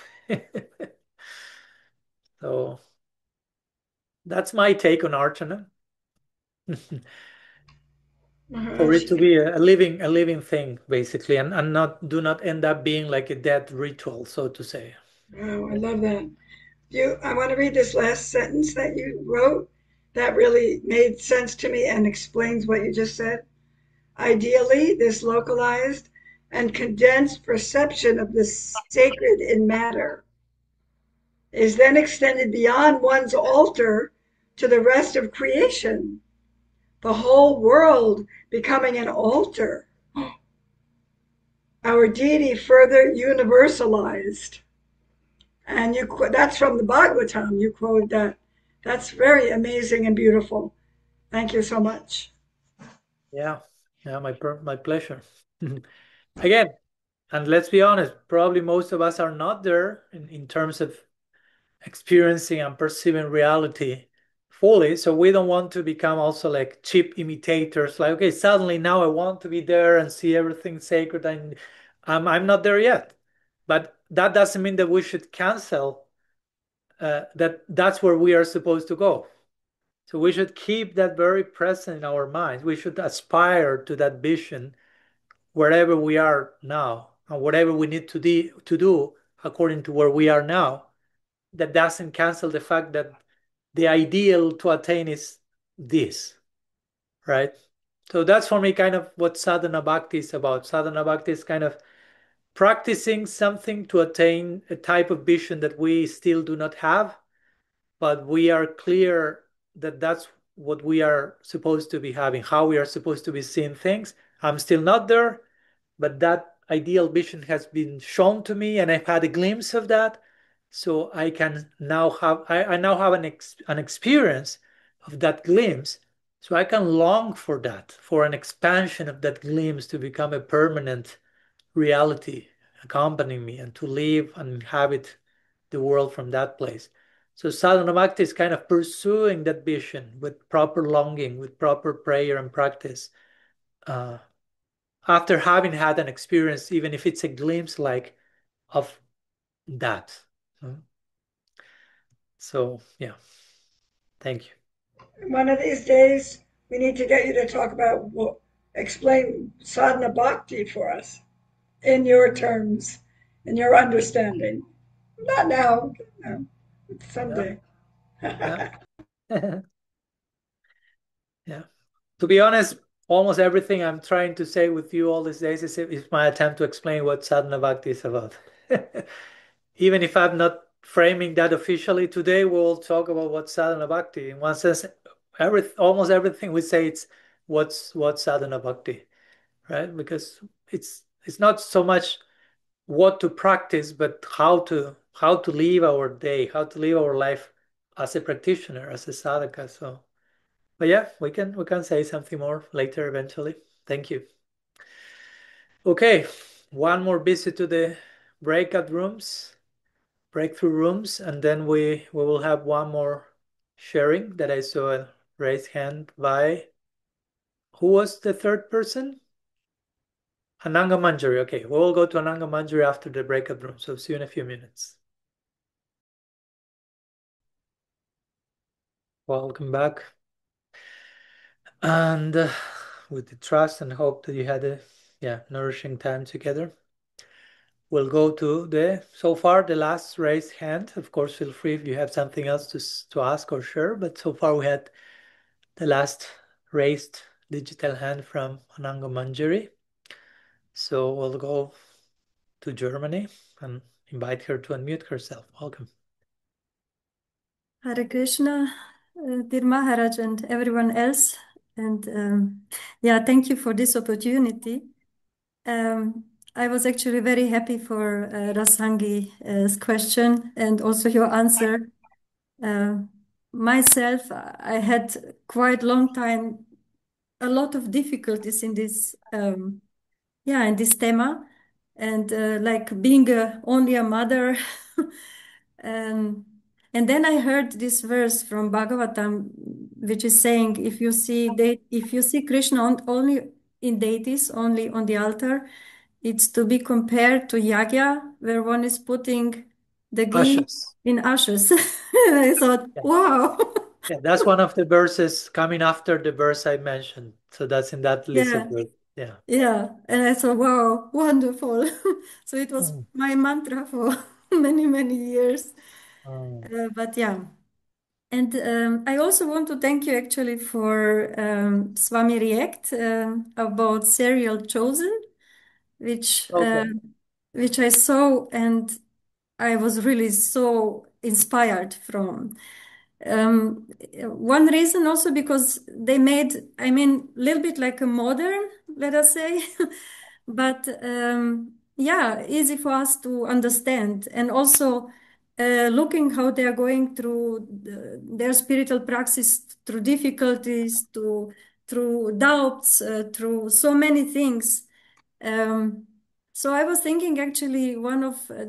So that's my take on Archana. For it to be a, a living a living thing, basically, and, and not do not end up being like a dead ritual, so to say. Oh, I love that. You, I want to read this last sentence that you wrote. That really made sense to me and explains what you just said. Ideally, this localized and condensed perception of the sacred in matter is then extended beyond one's altar to the rest of creation, the whole world becoming an altar. Our deity further universalized. And you that's from the Bhagavatam. You quote that. That's very amazing and beautiful. Thank you so much. Yeah, yeah, my my pleasure. Again, and let's be honest, probably most of us are not there in, in terms of experiencing and perceiving reality fully. So we don't want to become also like cheap imitators. Like, okay, suddenly now I want to be there and see everything sacred, and I'm I'm not there yet. But that doesn't mean that we should cancel uh, that that's where we are supposed to go. So we should keep that very present in our minds. We should aspire to that vision wherever we are now and whatever we need to, de- to do according to where we are now. That doesn't cancel the fact that the ideal to attain is this, right? So that's for me kind of what sadhana bhakti is about. Sadhana bhakti is kind of practicing something to attain a type of vision that we still do not have, but we are clear that that's what we are supposed to be having, how we are supposed to be seeing things. I'm still not there, but that ideal vision has been shown to me and I've had a glimpse of that. So I can now have, I, I now have an, ex, an experience of that glimpse. So I can long for that, for an expansion of that glimpse to become a permanent reality accompanying me and to live and inhabit the world from that place. So sadhana bhakti is kind of pursuing that vision with proper longing, with proper prayer and practice. Uh, after having had an experience, even if it's a glimpse like of that. So yeah, thank you. One of these days, we need to get you to talk about, well, explain sadhana bhakti for us in your terms, in your understanding. Not now, no, someday. Yeah. Yeah. Yeah. To be honest, almost everything I'm trying to say with you all these days is, is my attempt to explain what sadhana bhakti is about. Even if I'm not framing that officially today, we'll talk about what sadhana bhakti. In one sense, every almost everything we say it's what's what's sadhana bhakti, right? Because it's it's not so much what to practice, but how to how to live our day, how to live our life as a practitioner, as a sadhaka. So, but yeah, we can we can say something more later eventually. Thank you. Okay, one more visit to the breakout rooms, breakthrough rooms, and then we we will have one more sharing that I saw a raised hand by. Who was the third person? Ananga Manjari. Okay, we'll go to Ananga Manjari after the breakout room. So see you in a few minutes. Welcome back. And uh, with the trust and hope that you had a yeah nourishing time together, we'll go to the so far the last raised hand. Of course, feel free if you have something else to to ask or share. But so far we had the last raised digital hand from Ananga Manjari. So we'll go to Germany and invite her to unmute herself. Welcome. Hare Krishna, uh, dear Maharaj and everyone else. And um, yeah, thank you for this opportunity. Um, I was actually very happy for uh, Rasangi's question and also your answer. Uh, myself, I had quite long time, a lot of difficulties in this, um, yeah, in this thema, and uh, like being a, only a mother. um, and then I heard this verse from Bhagavatam, which is saying, if you see de- if you see Krishna on, only in deities, only on the altar, it's to be compared to yagya, where one is putting the ghee Ashes. in ashes. And I thought, Yeah. wow. Yeah, that's one of the verses coming after the verse I mentioned. So that's in that list Yeah, of verses. Yeah. yeah. And I thought, wow, wonderful. So it was Mm. my mantra for many, many years. Mm. Uh, but yeah. And um, I also want to thank you actually for um, Swami React um, about Serial Chosen, which uh, Okay. which I saw and I was really so inspired from. Um, one reason also because they made, I mean, a little bit like a modern, let us say, but um, yeah, easy for us to understand. And also uh, looking how they are going through the, their spiritual practice, through difficulties, to, through doubts, uh, through so many things. Um, so I was thinking actually one of uh,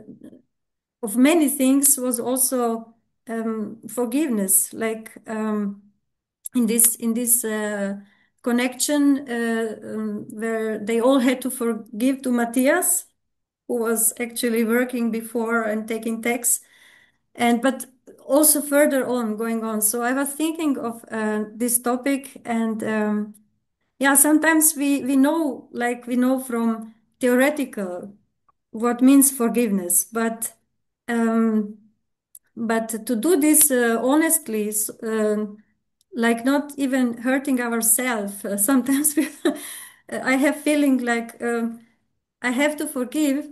of many things was also um, forgiveness, like um, in this in this uh, connection uh, um, where they all had to forgive to Matthias, who was actually working before and taking tax, and but also further on going on. So I was thinking of uh, this topic, and um, yeah, sometimes we we know, like we know from theoretical what means forgiveness, but um, but to do this uh, honestly, s- um, like not even hurting ourselves, uh, sometimes we, I have feeling like um, I have to forgive,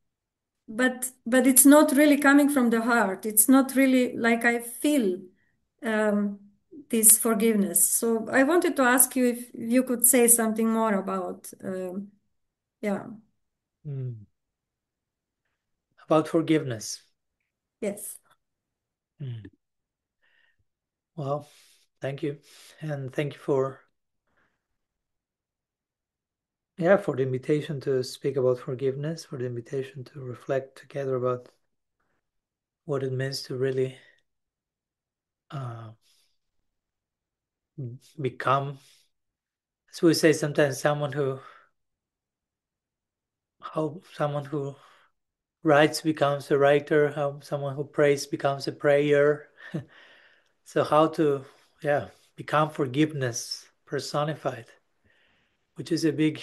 but but it's not really coming from the heart. It's not really like I feel um, this forgiveness. So I wanted to ask you if you could say something more about, um, yeah, Mm. About forgiveness. yes. Mm. Well, thank you. And thank you for yeah, for the invitation to speak about forgiveness, for the invitation to reflect together about what it means to really uh, become, as we say sometimes, someone who how someone who writes becomes a writer, how someone who prays becomes a prayer. So how to, yeah, become forgiveness personified, which is a big,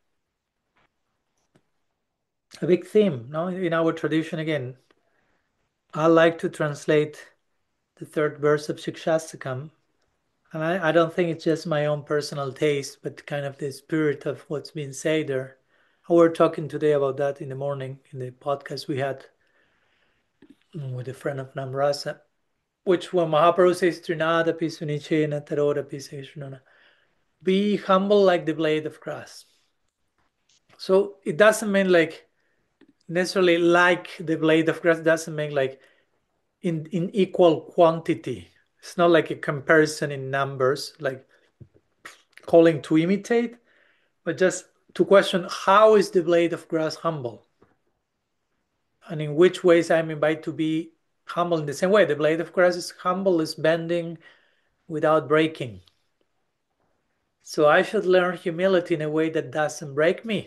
a big theme. No, in our tradition again, I like to translate the third verse of Shikshastakam, and I, I don't think it's just my own personal taste, but kind of the spirit of what's being said there. We were talking today about that in the morning in the podcast we had with a friend of Namrasa, which when Mahaprabhu says Trinadapi Sunichena Tarodapi Seshanana, be humble like the blade of grass. So it doesn't mean like necessarily like the blade of grass doesn't mean like in, in equal quantity. It's not like a comparison in numbers, like calling to imitate, but just to question how is the blade of grass humble? And in which ways I'm invited to be humble in the same way. The blade of grass is humble, is bending without breaking. So I should learn humility in a way that doesn't break me.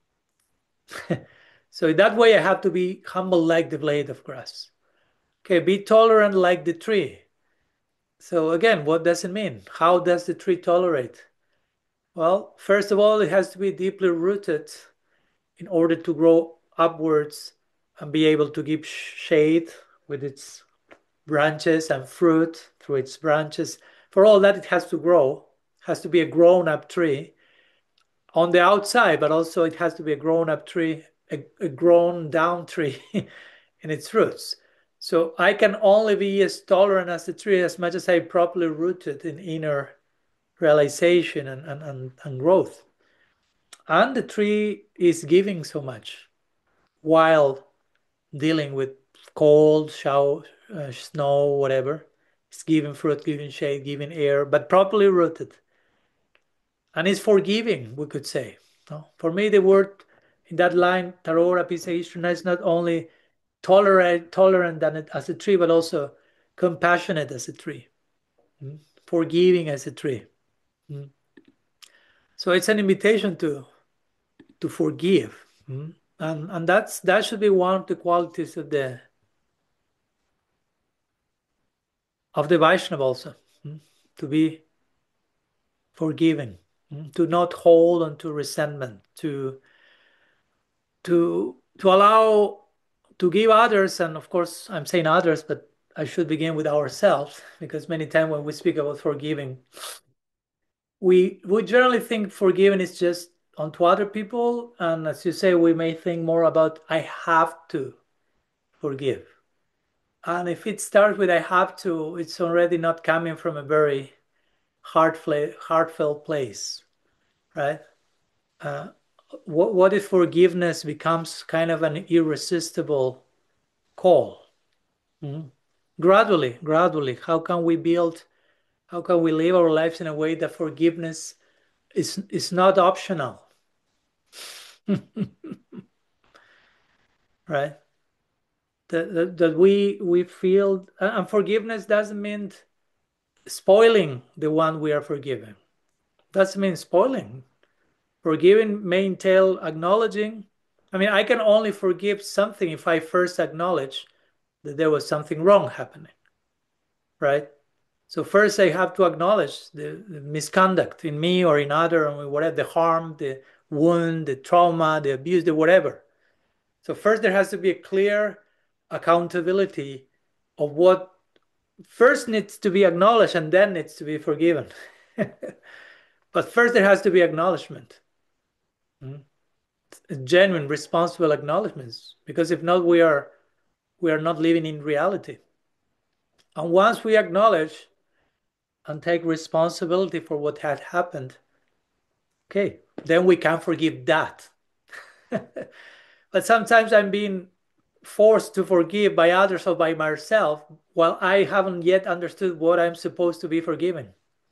So in that way, I have to be humble like the blade of grass. Okay, be tolerant like the tree. So again, what does it mean? How does the tree tolerate? Well, first of all, it has to be deeply rooted in order to grow upwards and be able to give shade with its branches and fruit through its branches. For all that, it has to grow, has to be a grown-up tree on the outside, but also it has to be a grown-up tree, a, a grown-down tree in its roots. So I can only be as tolerant as the tree as much as I properly rooted in inner realization and, and, and, and growth. And the tree is giving so much while dealing with cold, shower, uh, snow, whatever. It's giving fruit, giving shade, giving air, but properly rooted. And it's forgiving, we could say. No? For me, the word in that line, Tarora Pisa Ishruna, is not only tolerant, tolerant as a tree, but also compassionate as a tree, mm? Forgiving as a tree. Mm? So it's an invitation to to forgive, mm? and and that's that should be one of the qualities of the of the Vaishnava also, mm? To be forgiving, mm? To not hold on to resentment, to to to allow to give others, and of course I'm saying others, but I should begin with ourselves, because many times when we speak about forgiving, we we generally think forgiving is just onto other people, and as you say, we may think more about I have to forgive. And if it starts with I have to, it's already not coming from a very heartfelt, heartfelt place, right? Uh, what, what if forgiveness becomes kind of an irresistible call? Mm-hmm. Gradually, gradually, how can we build, how can we live our lives in a way that forgiveness is, is not optional, right? That, that, that we we feel, and forgiveness doesn't mean spoiling the one we are forgiving. Doesn't mean spoiling. Forgiving may entail acknowledging. I mean, I can only forgive something if I first acknowledge that there was something wrong happening, right? So first I have to acknowledge the, the misconduct in me or in other, or whatever, the harm, the wound, the trauma, the abuse, the whatever. So first there has to be a clear accountability of what first needs to be acknowledged and then needs to be forgiven. But first there has to be acknowledgement. Mm. Genuine, responsible acknowledgments. Because if not, we are we are not living in reality. And once we acknowledge and take responsibility for what had happened, okay, then we can forgive that. But sometimes I'm being forced to forgive by others or by myself while I haven't yet understood what I'm supposed to be forgiven.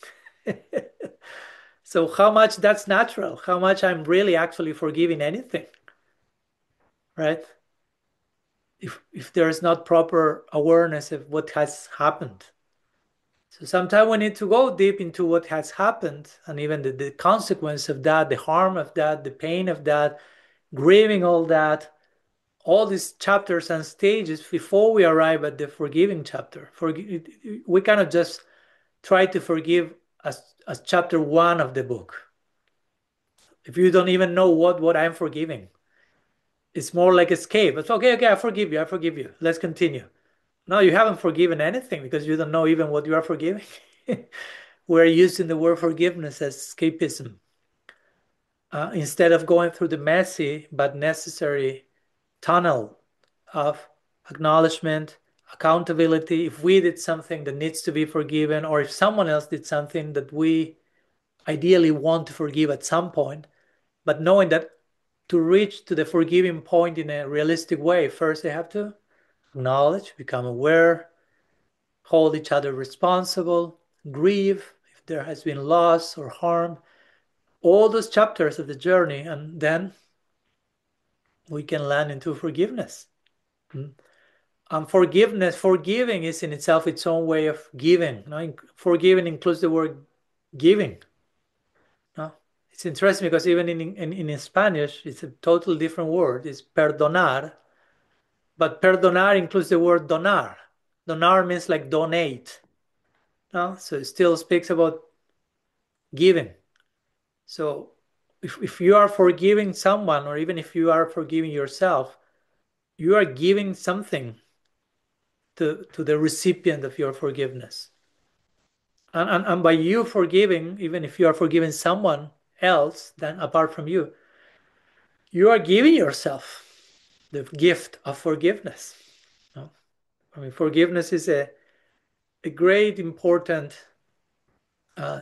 So how much that's natural, how much I'm really actually forgiving anything, right? If, if there's not proper awareness of what has happened. So sometimes we need to go deep into what has happened and even the, the consequence of that, the harm of that, the pain of that, grieving all that, all these chapters and stages before we arrive at the forgiving chapter. Forg we cannot just try to forgive as, as chapter one of the book. If you don't even know what, what I'm forgiving, it's more like escape. It's okay, okay, I forgive you, I forgive you. Let's continue. No, you haven't forgiven anything because you don't know even what you are forgiving. We're using the word forgiveness as escapism. Uh, instead of going through the messy but necessary tunnel of acknowledgement, accountability. If we did something that needs to be forgiven, or if someone else did something that we ideally want to forgive at some point, but knowing that to reach to the forgiving point in a realistic way, first they have to acknowledge, become aware, hold each other responsible, grieve if there has been loss or harm, all those chapters of the journey, and then we can land into forgiveness. Hmm? And forgiveness, forgiving is in itself its own way of giving. No? Forgiving includes the word giving. No? It's interesting because even in, in, in Spanish, it's a totally different word. It's perdonar, but perdonar includes the word donar. Donar means like donate. No? So it still speaks about giving. So if, if you are forgiving someone, or even if you are forgiving yourself, you are giving something to, to the recipient of your forgiveness. And, and, and by you forgiving, even if you are forgiving someone else than apart from you, you are giving yourself the gift of forgiveness. No? I mean, forgiveness is a, a great, important uh,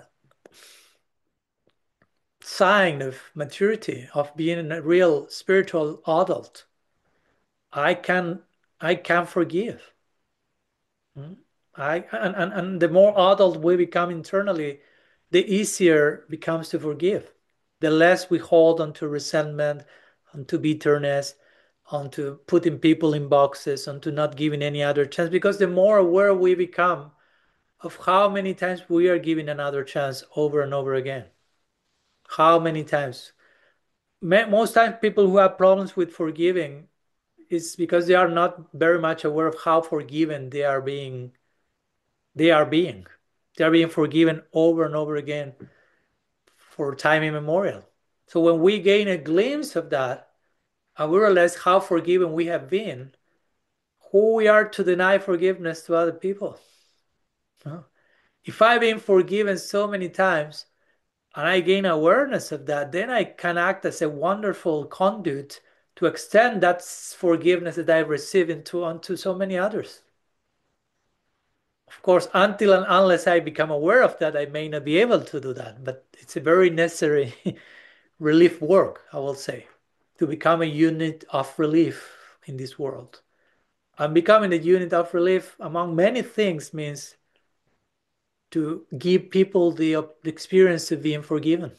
sign of maturity, of being a real spiritual adult. I can, I can forgive. Hmm? I and, and, and the more adult we become internally, the easier becomes to forgive. The less we hold onto resentment, onto bitterness, onto putting people in boxes, onto not giving any other chance. Because the more aware we become of how many times we are giving another chance over and over again. How many times? Most times people who have problems with forgiving is because they are not very much aware of how forgiven they are being they are being. They are being forgiven over and over again for time immemorial. So when we gain a glimpse of that, and we realize how forgiven we have been, who we are to deny forgiveness to other people. If I've been forgiven so many times and I gain awareness of that, then I can act as a wonderful conduit to extend that forgiveness that I've received into onto so many others. Of course, until and unless I become aware of that, I may not be able to do that. But it's a very necessary relief work, I will say, to become a unit of relief in this world. And becoming a unit of relief, among many things, means to give people the, the experience of being forgiven.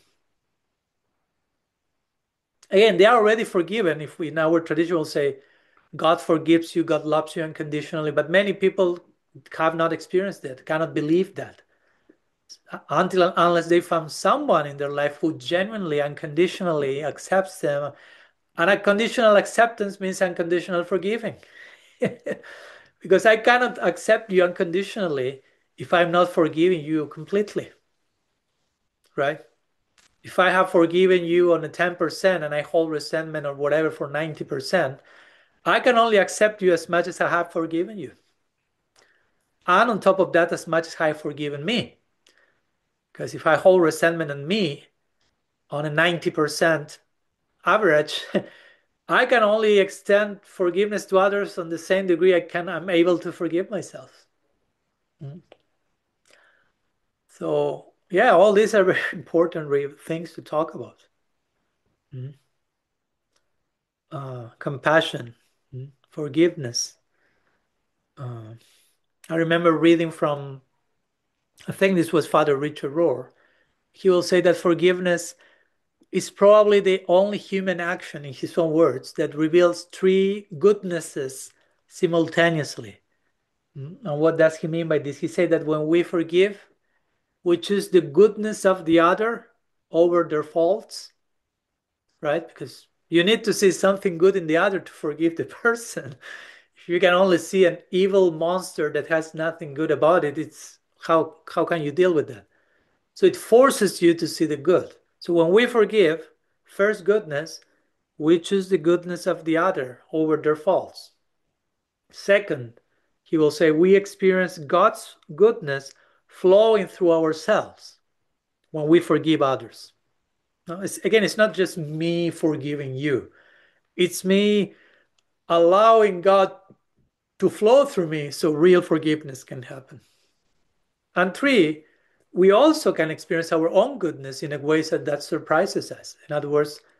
Again, they are already forgiven. If we in our tradition will say, God forgives you, God loves you unconditionally, but many people have not experienced that, cannot believe that, until and unless they found someone in their life who genuinely, unconditionally accepts them. And unconditional acceptance means unconditional forgiving. Because I cannot accept you unconditionally if I'm not forgiving you completely, right? If I have forgiven you on a ten percent and I hold resentment or whatever for ninety percent, I can only accept you as much as I have forgiven you. And on top of that, as much as I have forgiven me. Because if I hold resentment on me on a ninety percent average, I can only extend forgiveness to others on the same degree I can, I'm able to forgive myself. Mm. So, yeah, all these are very important things to talk about. Mm. Uh, compassion, mm. Forgiveness. Uh, I remember reading from, I think this was Father Richard Rohr. He will say that forgiveness is probably the only human action, in his own words, that reveals three goodnesses simultaneously. And what does he mean by this? He said that when we forgive, we choose the goodness of the other over their faults, right? Because you need to see something good in the other to forgive the person. If you can only see an evil monster that has nothing good about it, it's how how can you deal with that? So it forces you to see the good. So when we forgive, first goodness, we choose the goodness of the other over their faults. Second, he will say we experience God's goodness flowing through ourselves when we forgive others. Now, it's, again, it's not just me forgiving you. It's me allowing God to flow through me so real forgiveness can happen. And three, we also can experience our own goodness in a way that, that surprises us. In other words,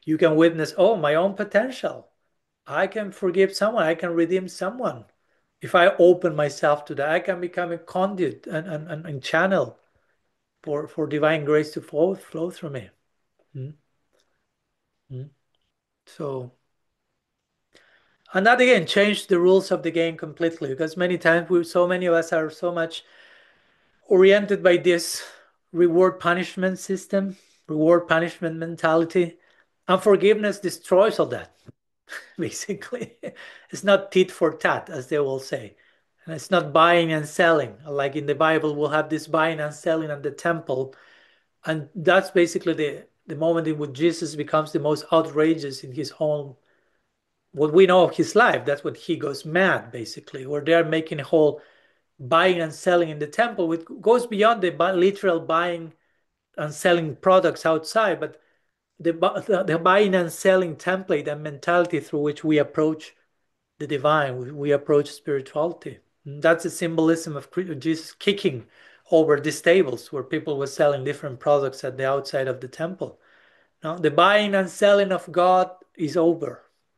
You can witness, oh, my own potential. I can forgive someone. I can redeem someone. If I open myself to that, I can become a conduit and, and, and channel for, for divine grace to flow, flow through me. Mm -hmm. So, and that again changed the rules of the game completely, because many times we, so many of us are so much oriented by this reward punishment system, reward punishment mentality. And forgiveness destroys all that, basically. It's not tit for tat, as they will say. And it's not buying and selling. Like in the Bible, we'll have this buying and selling at the temple. And that's basically the, the moment in which Jesus becomes the most outrageous in his own, what we know of his life. That's when he goes mad, basically, where they're making a whole buying and selling in the temple, which goes beyond the literal buying and selling products outside, but the, the buying and selling template and mentality through which we approach the divine, we, we approach spirituality. And that's the symbolism of Jesus kicking over these tables where people were selling different products at the outside of the temple. Now, the buying and selling of God is over.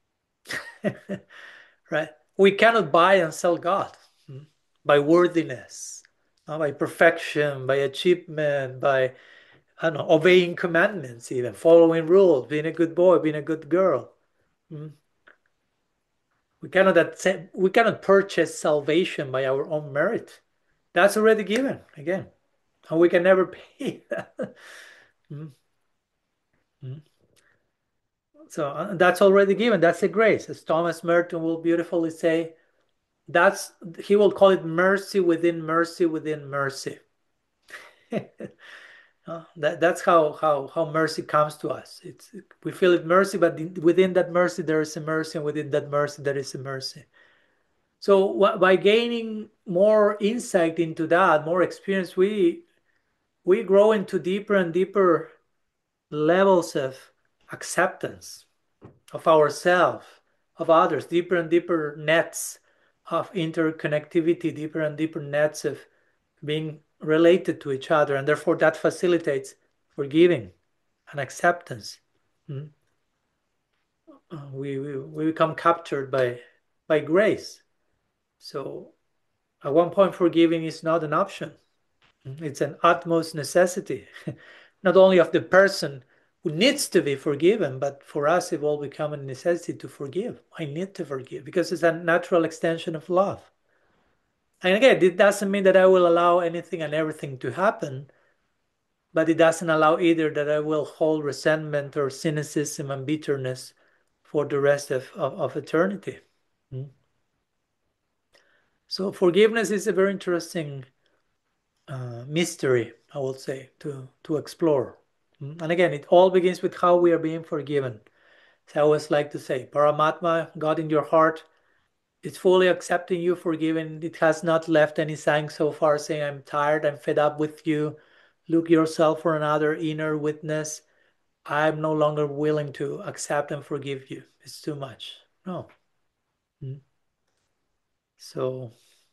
Right? We cannot buy and sell God by worthiness, uh, by perfection, by achievement, by I don't know, obeying commandments, even following rules, being a good boy, being a good girl. Mm. We cannot accept, we cannot purchase salvation by our own merit. That's already given again, and we can never pay that. Mm. Mm. So uh, that's already given. That's a grace, as Thomas Merton will beautifully say. That's he will call it mercy within mercy within mercy. Uh, that that's how how how mercy comes to us. It's we feel it mercy, but within that mercy there is a mercy, and within that mercy there is a mercy. So by gaining more insight into that, more experience, we we grow into deeper and deeper levels of acceptance of ourselves, of others, deeper and deeper nets of interconnectivity, deeper and deeper nets of being related to each other, and therefore that facilitates forgiving and acceptance. Mm. Uh, we, we we become captured by by grace. So at one point, forgiving is not an option. It's an utmost necessity, not only of the person who needs to be forgiven, but for us it will become a necessity to forgive. I need to forgive because it's a natural extension of love. And again, it doesn't mean that I will allow anything and everything to happen, but it doesn't allow either that I will hold resentment or cynicism and bitterness for the rest of, of, of eternity. Mm. So forgiveness is a very interesting uh, mystery, I would say, to, to explore. Mm. And again, it all begins with how we are being forgiven. So I always like to say, Paramatma, God in your heart, it's fully accepting you, forgiven. It has not left any sign so far saying, I'm tired, I'm fed up with you. Look yourself for another inner witness. I'm no longer willing to accept and forgive you. It's too much. No. Mm. So,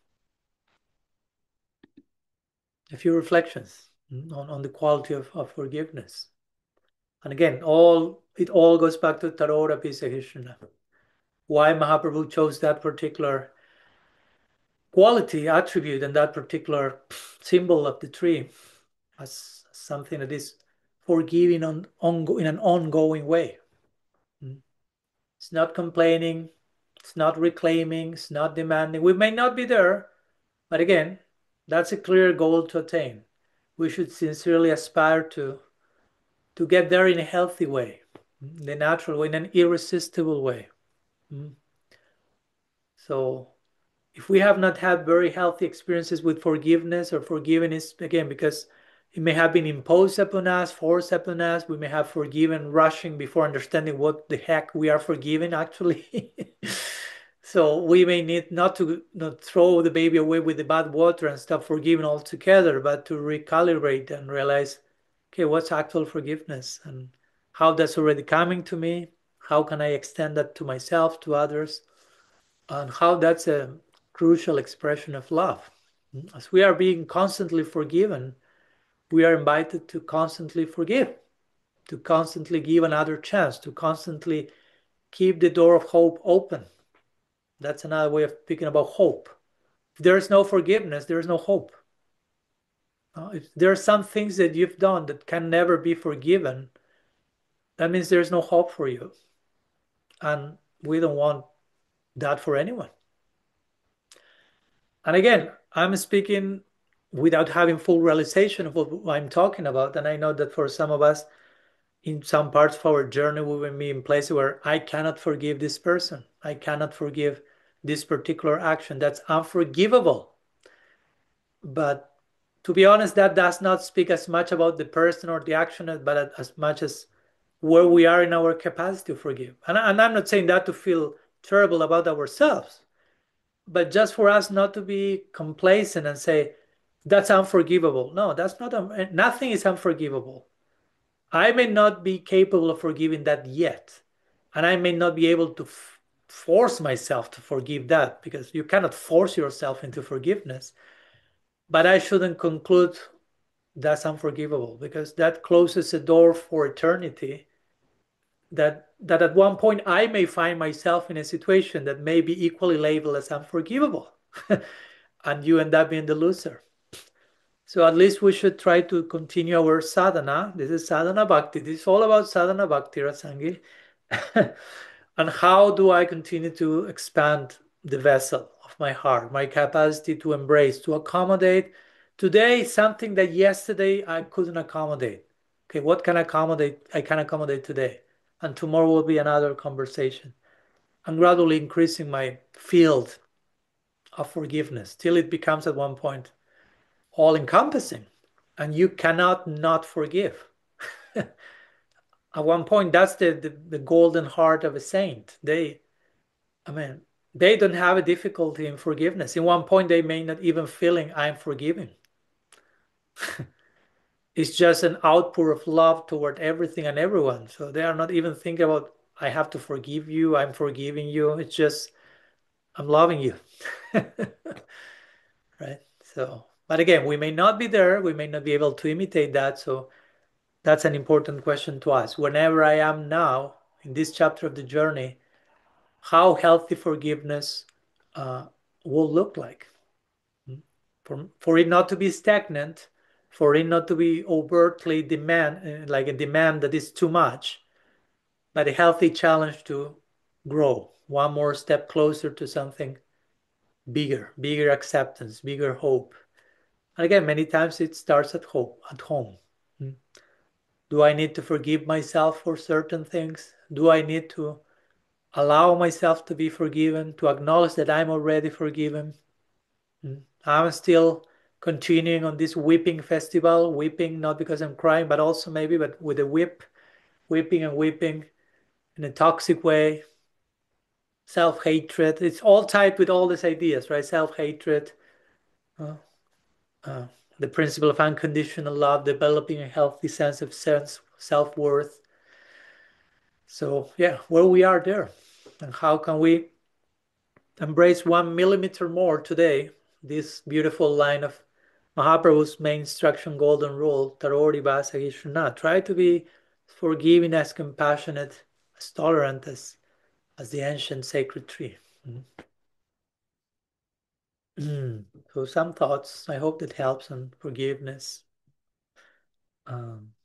a few reflections on, on the quality of, of forgiveness. And again, all it all goes back to Tarora Pisahishana. Why Mahaprabhu chose that particular quality, attribute, and that particular symbol of the tree as something that is forgiving on, on, in an ongoing way. Mm. It's not complaining, it's not reclaiming, it's not demanding. We may not be there, but again, that's a clear goal to attain. We should sincerely aspire to, to get there in a healthy way, in the natural way, in an irresistible way. Mm. So if we have not had very healthy experiences with forgiveness or forgiveness, again, because it may have been imposed upon us, forced upon us, we may have forgiven rushing before understanding what the heck we are forgiving actually. So we may need not to not throw the baby away with the bad water and stop forgiving altogether, but to recalibrate and realize, okay, what's actual forgiveness and how that's already coming to me? How can I extend that to myself, to others? And how that's a crucial expression of love. As we are being constantly forgiven, we are invited to constantly forgive. to constantly give another chance, to constantly keep the door of hope open. That's another way of speaking about hope. If there is no forgiveness, there is no hope. Uh, if there are some things that you've done that can never be forgiven, that means there's no hope for you. And we don't want that for anyone. And again, I'm speaking without having full realization of what I'm talking about. And I know that for some of us, in some parts of our journey, we will be in places where I cannot forgive this person. I cannot forgive this particular action. That's unforgivable. But to be honest, that does not speak as much about the person or the action, but as much as where we are in our capacity to forgive. And, and I'm not saying that to feel terrible about ourselves, but just for us not to be complacent and say, that's unforgivable. No, that's not, un- nothing is unforgivable. I may not be capable of forgiving that yet. And I may not be able to f- force myself to forgive that, because you cannot force yourself into forgiveness. But I shouldn't conclude that's unforgivable, because that closes the door for eternity. That that at one point I may find myself in a situation that may be equally labeled as unforgivable, and you end up being the loser. So at least we should try to continue our sadhana. This is sadhana bhakti. This is all about sadhana bhakti, Rasangi. And how do I continue to expand the vessel of my heart, my capacity to embrace, to accommodate today something that yesterday I couldn't accommodate. Okay, what can I accommodate? I can accommodate today. And tomorrow will be another conversation. I'm gradually increasing my field of forgiveness till it becomes at one point all encompassing. And you cannot not forgive. At one point, that's the, the, the golden heart of a saint. They, I mean, they don't have a difficulty in forgiveness. In one point, they may not even feeling I'm forgiving. It's just an outpour of love toward everything and everyone. So they are not even thinking about I have to forgive you, I'm forgiving you. It's just I'm loving you. Right? So, but again, we may not be there, we may not be able to imitate that. So that's an important question to ask. Whenever I am now in this chapter of the journey, how healthy forgiveness uh, will look like. For, for it not to be stagnant, for it not to be overtly demand, uh, like a demand that is too much, but a healthy challenge to grow one more step closer to something bigger, bigger acceptance, bigger hope. And again, many times it starts at home, at home. Do I need to forgive myself for certain things? Do I need to allow myself to be forgiven, to acknowledge that I'm already forgiven? I'm still continuing on this weeping festival, weeping not because I'm crying, but also maybe, but with a whip, weeping and weeping in a toxic way, self-hatred. It's all tied with all these ideas, right? Self-hatred, uh, uh, the principle of unconditional love, developing a healthy sense of sense, self-worth. So yeah, where we are there, and how can we embrace one millimeter more today this beautiful line of Mahaprabhu's main instruction, golden rule, Tarori Vasagi Shuna. Try to be forgiving, as compassionate, as tolerant as, as the ancient sacred tree. Mm. So some thoughts, I hope that helps on forgiveness. Um,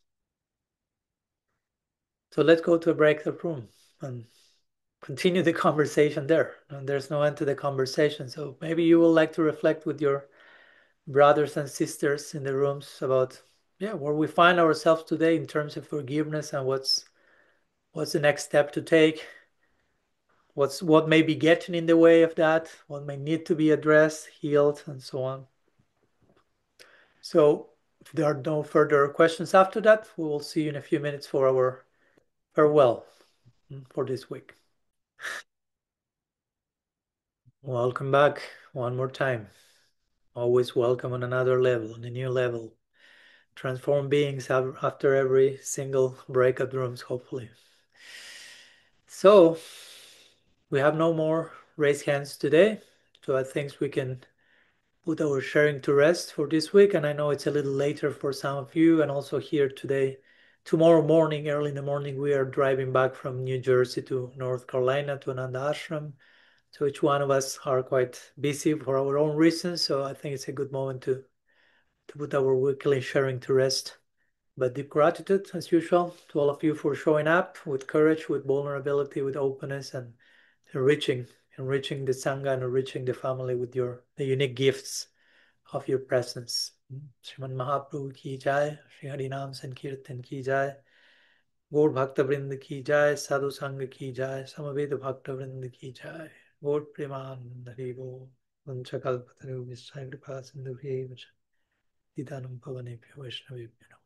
so let's go to a breakout room and continue the conversation there. And there's no end to the conversation. So maybe you would like to reflect with your brothers and sisters in the rooms about, yeah, where we find ourselves today in terms of forgiveness, and what's what's the next step to take, what's what may be getting in the way of that, what may need to be addressed, healed, and so on. So if there are no further questions after that, we will see you in a few minutes for our farewell for this week. Welcome back one more time. Always welcome on another level, on a new level. Transform beings after every single breakout rooms, hopefully. So we have no more raised hands today. So I think we can put our sharing to rest for this week. And I know it's a little later for some of you, and also here today tomorrow morning, early in the morning, we are driving back from New Jersey to North Carolina to Ananda Ashram. So each one of us are quite busy for our own reasons. So I think it's a good moment to, to put our weekly sharing to rest. But deep gratitude, as usual, to all of you for showing up with courage, with vulnerability, with openness, and enriching, enriching the Sangha and enriching the family with your the unique gifts of your presence. Sriman Mahaprabhu ki jai, Shri Harinam Sankirtan ki jai, Gaur Bhakta Vrind ki jai, Sadhu Sangha ki jai, Samaveda Bhakta Vrind ki jai, Gaur Premanand Hari Bo, Vancha Kalpataru Vishya Kripa Sindhu Bhya Didanam Pavanebhyo Vaishnavibhyo.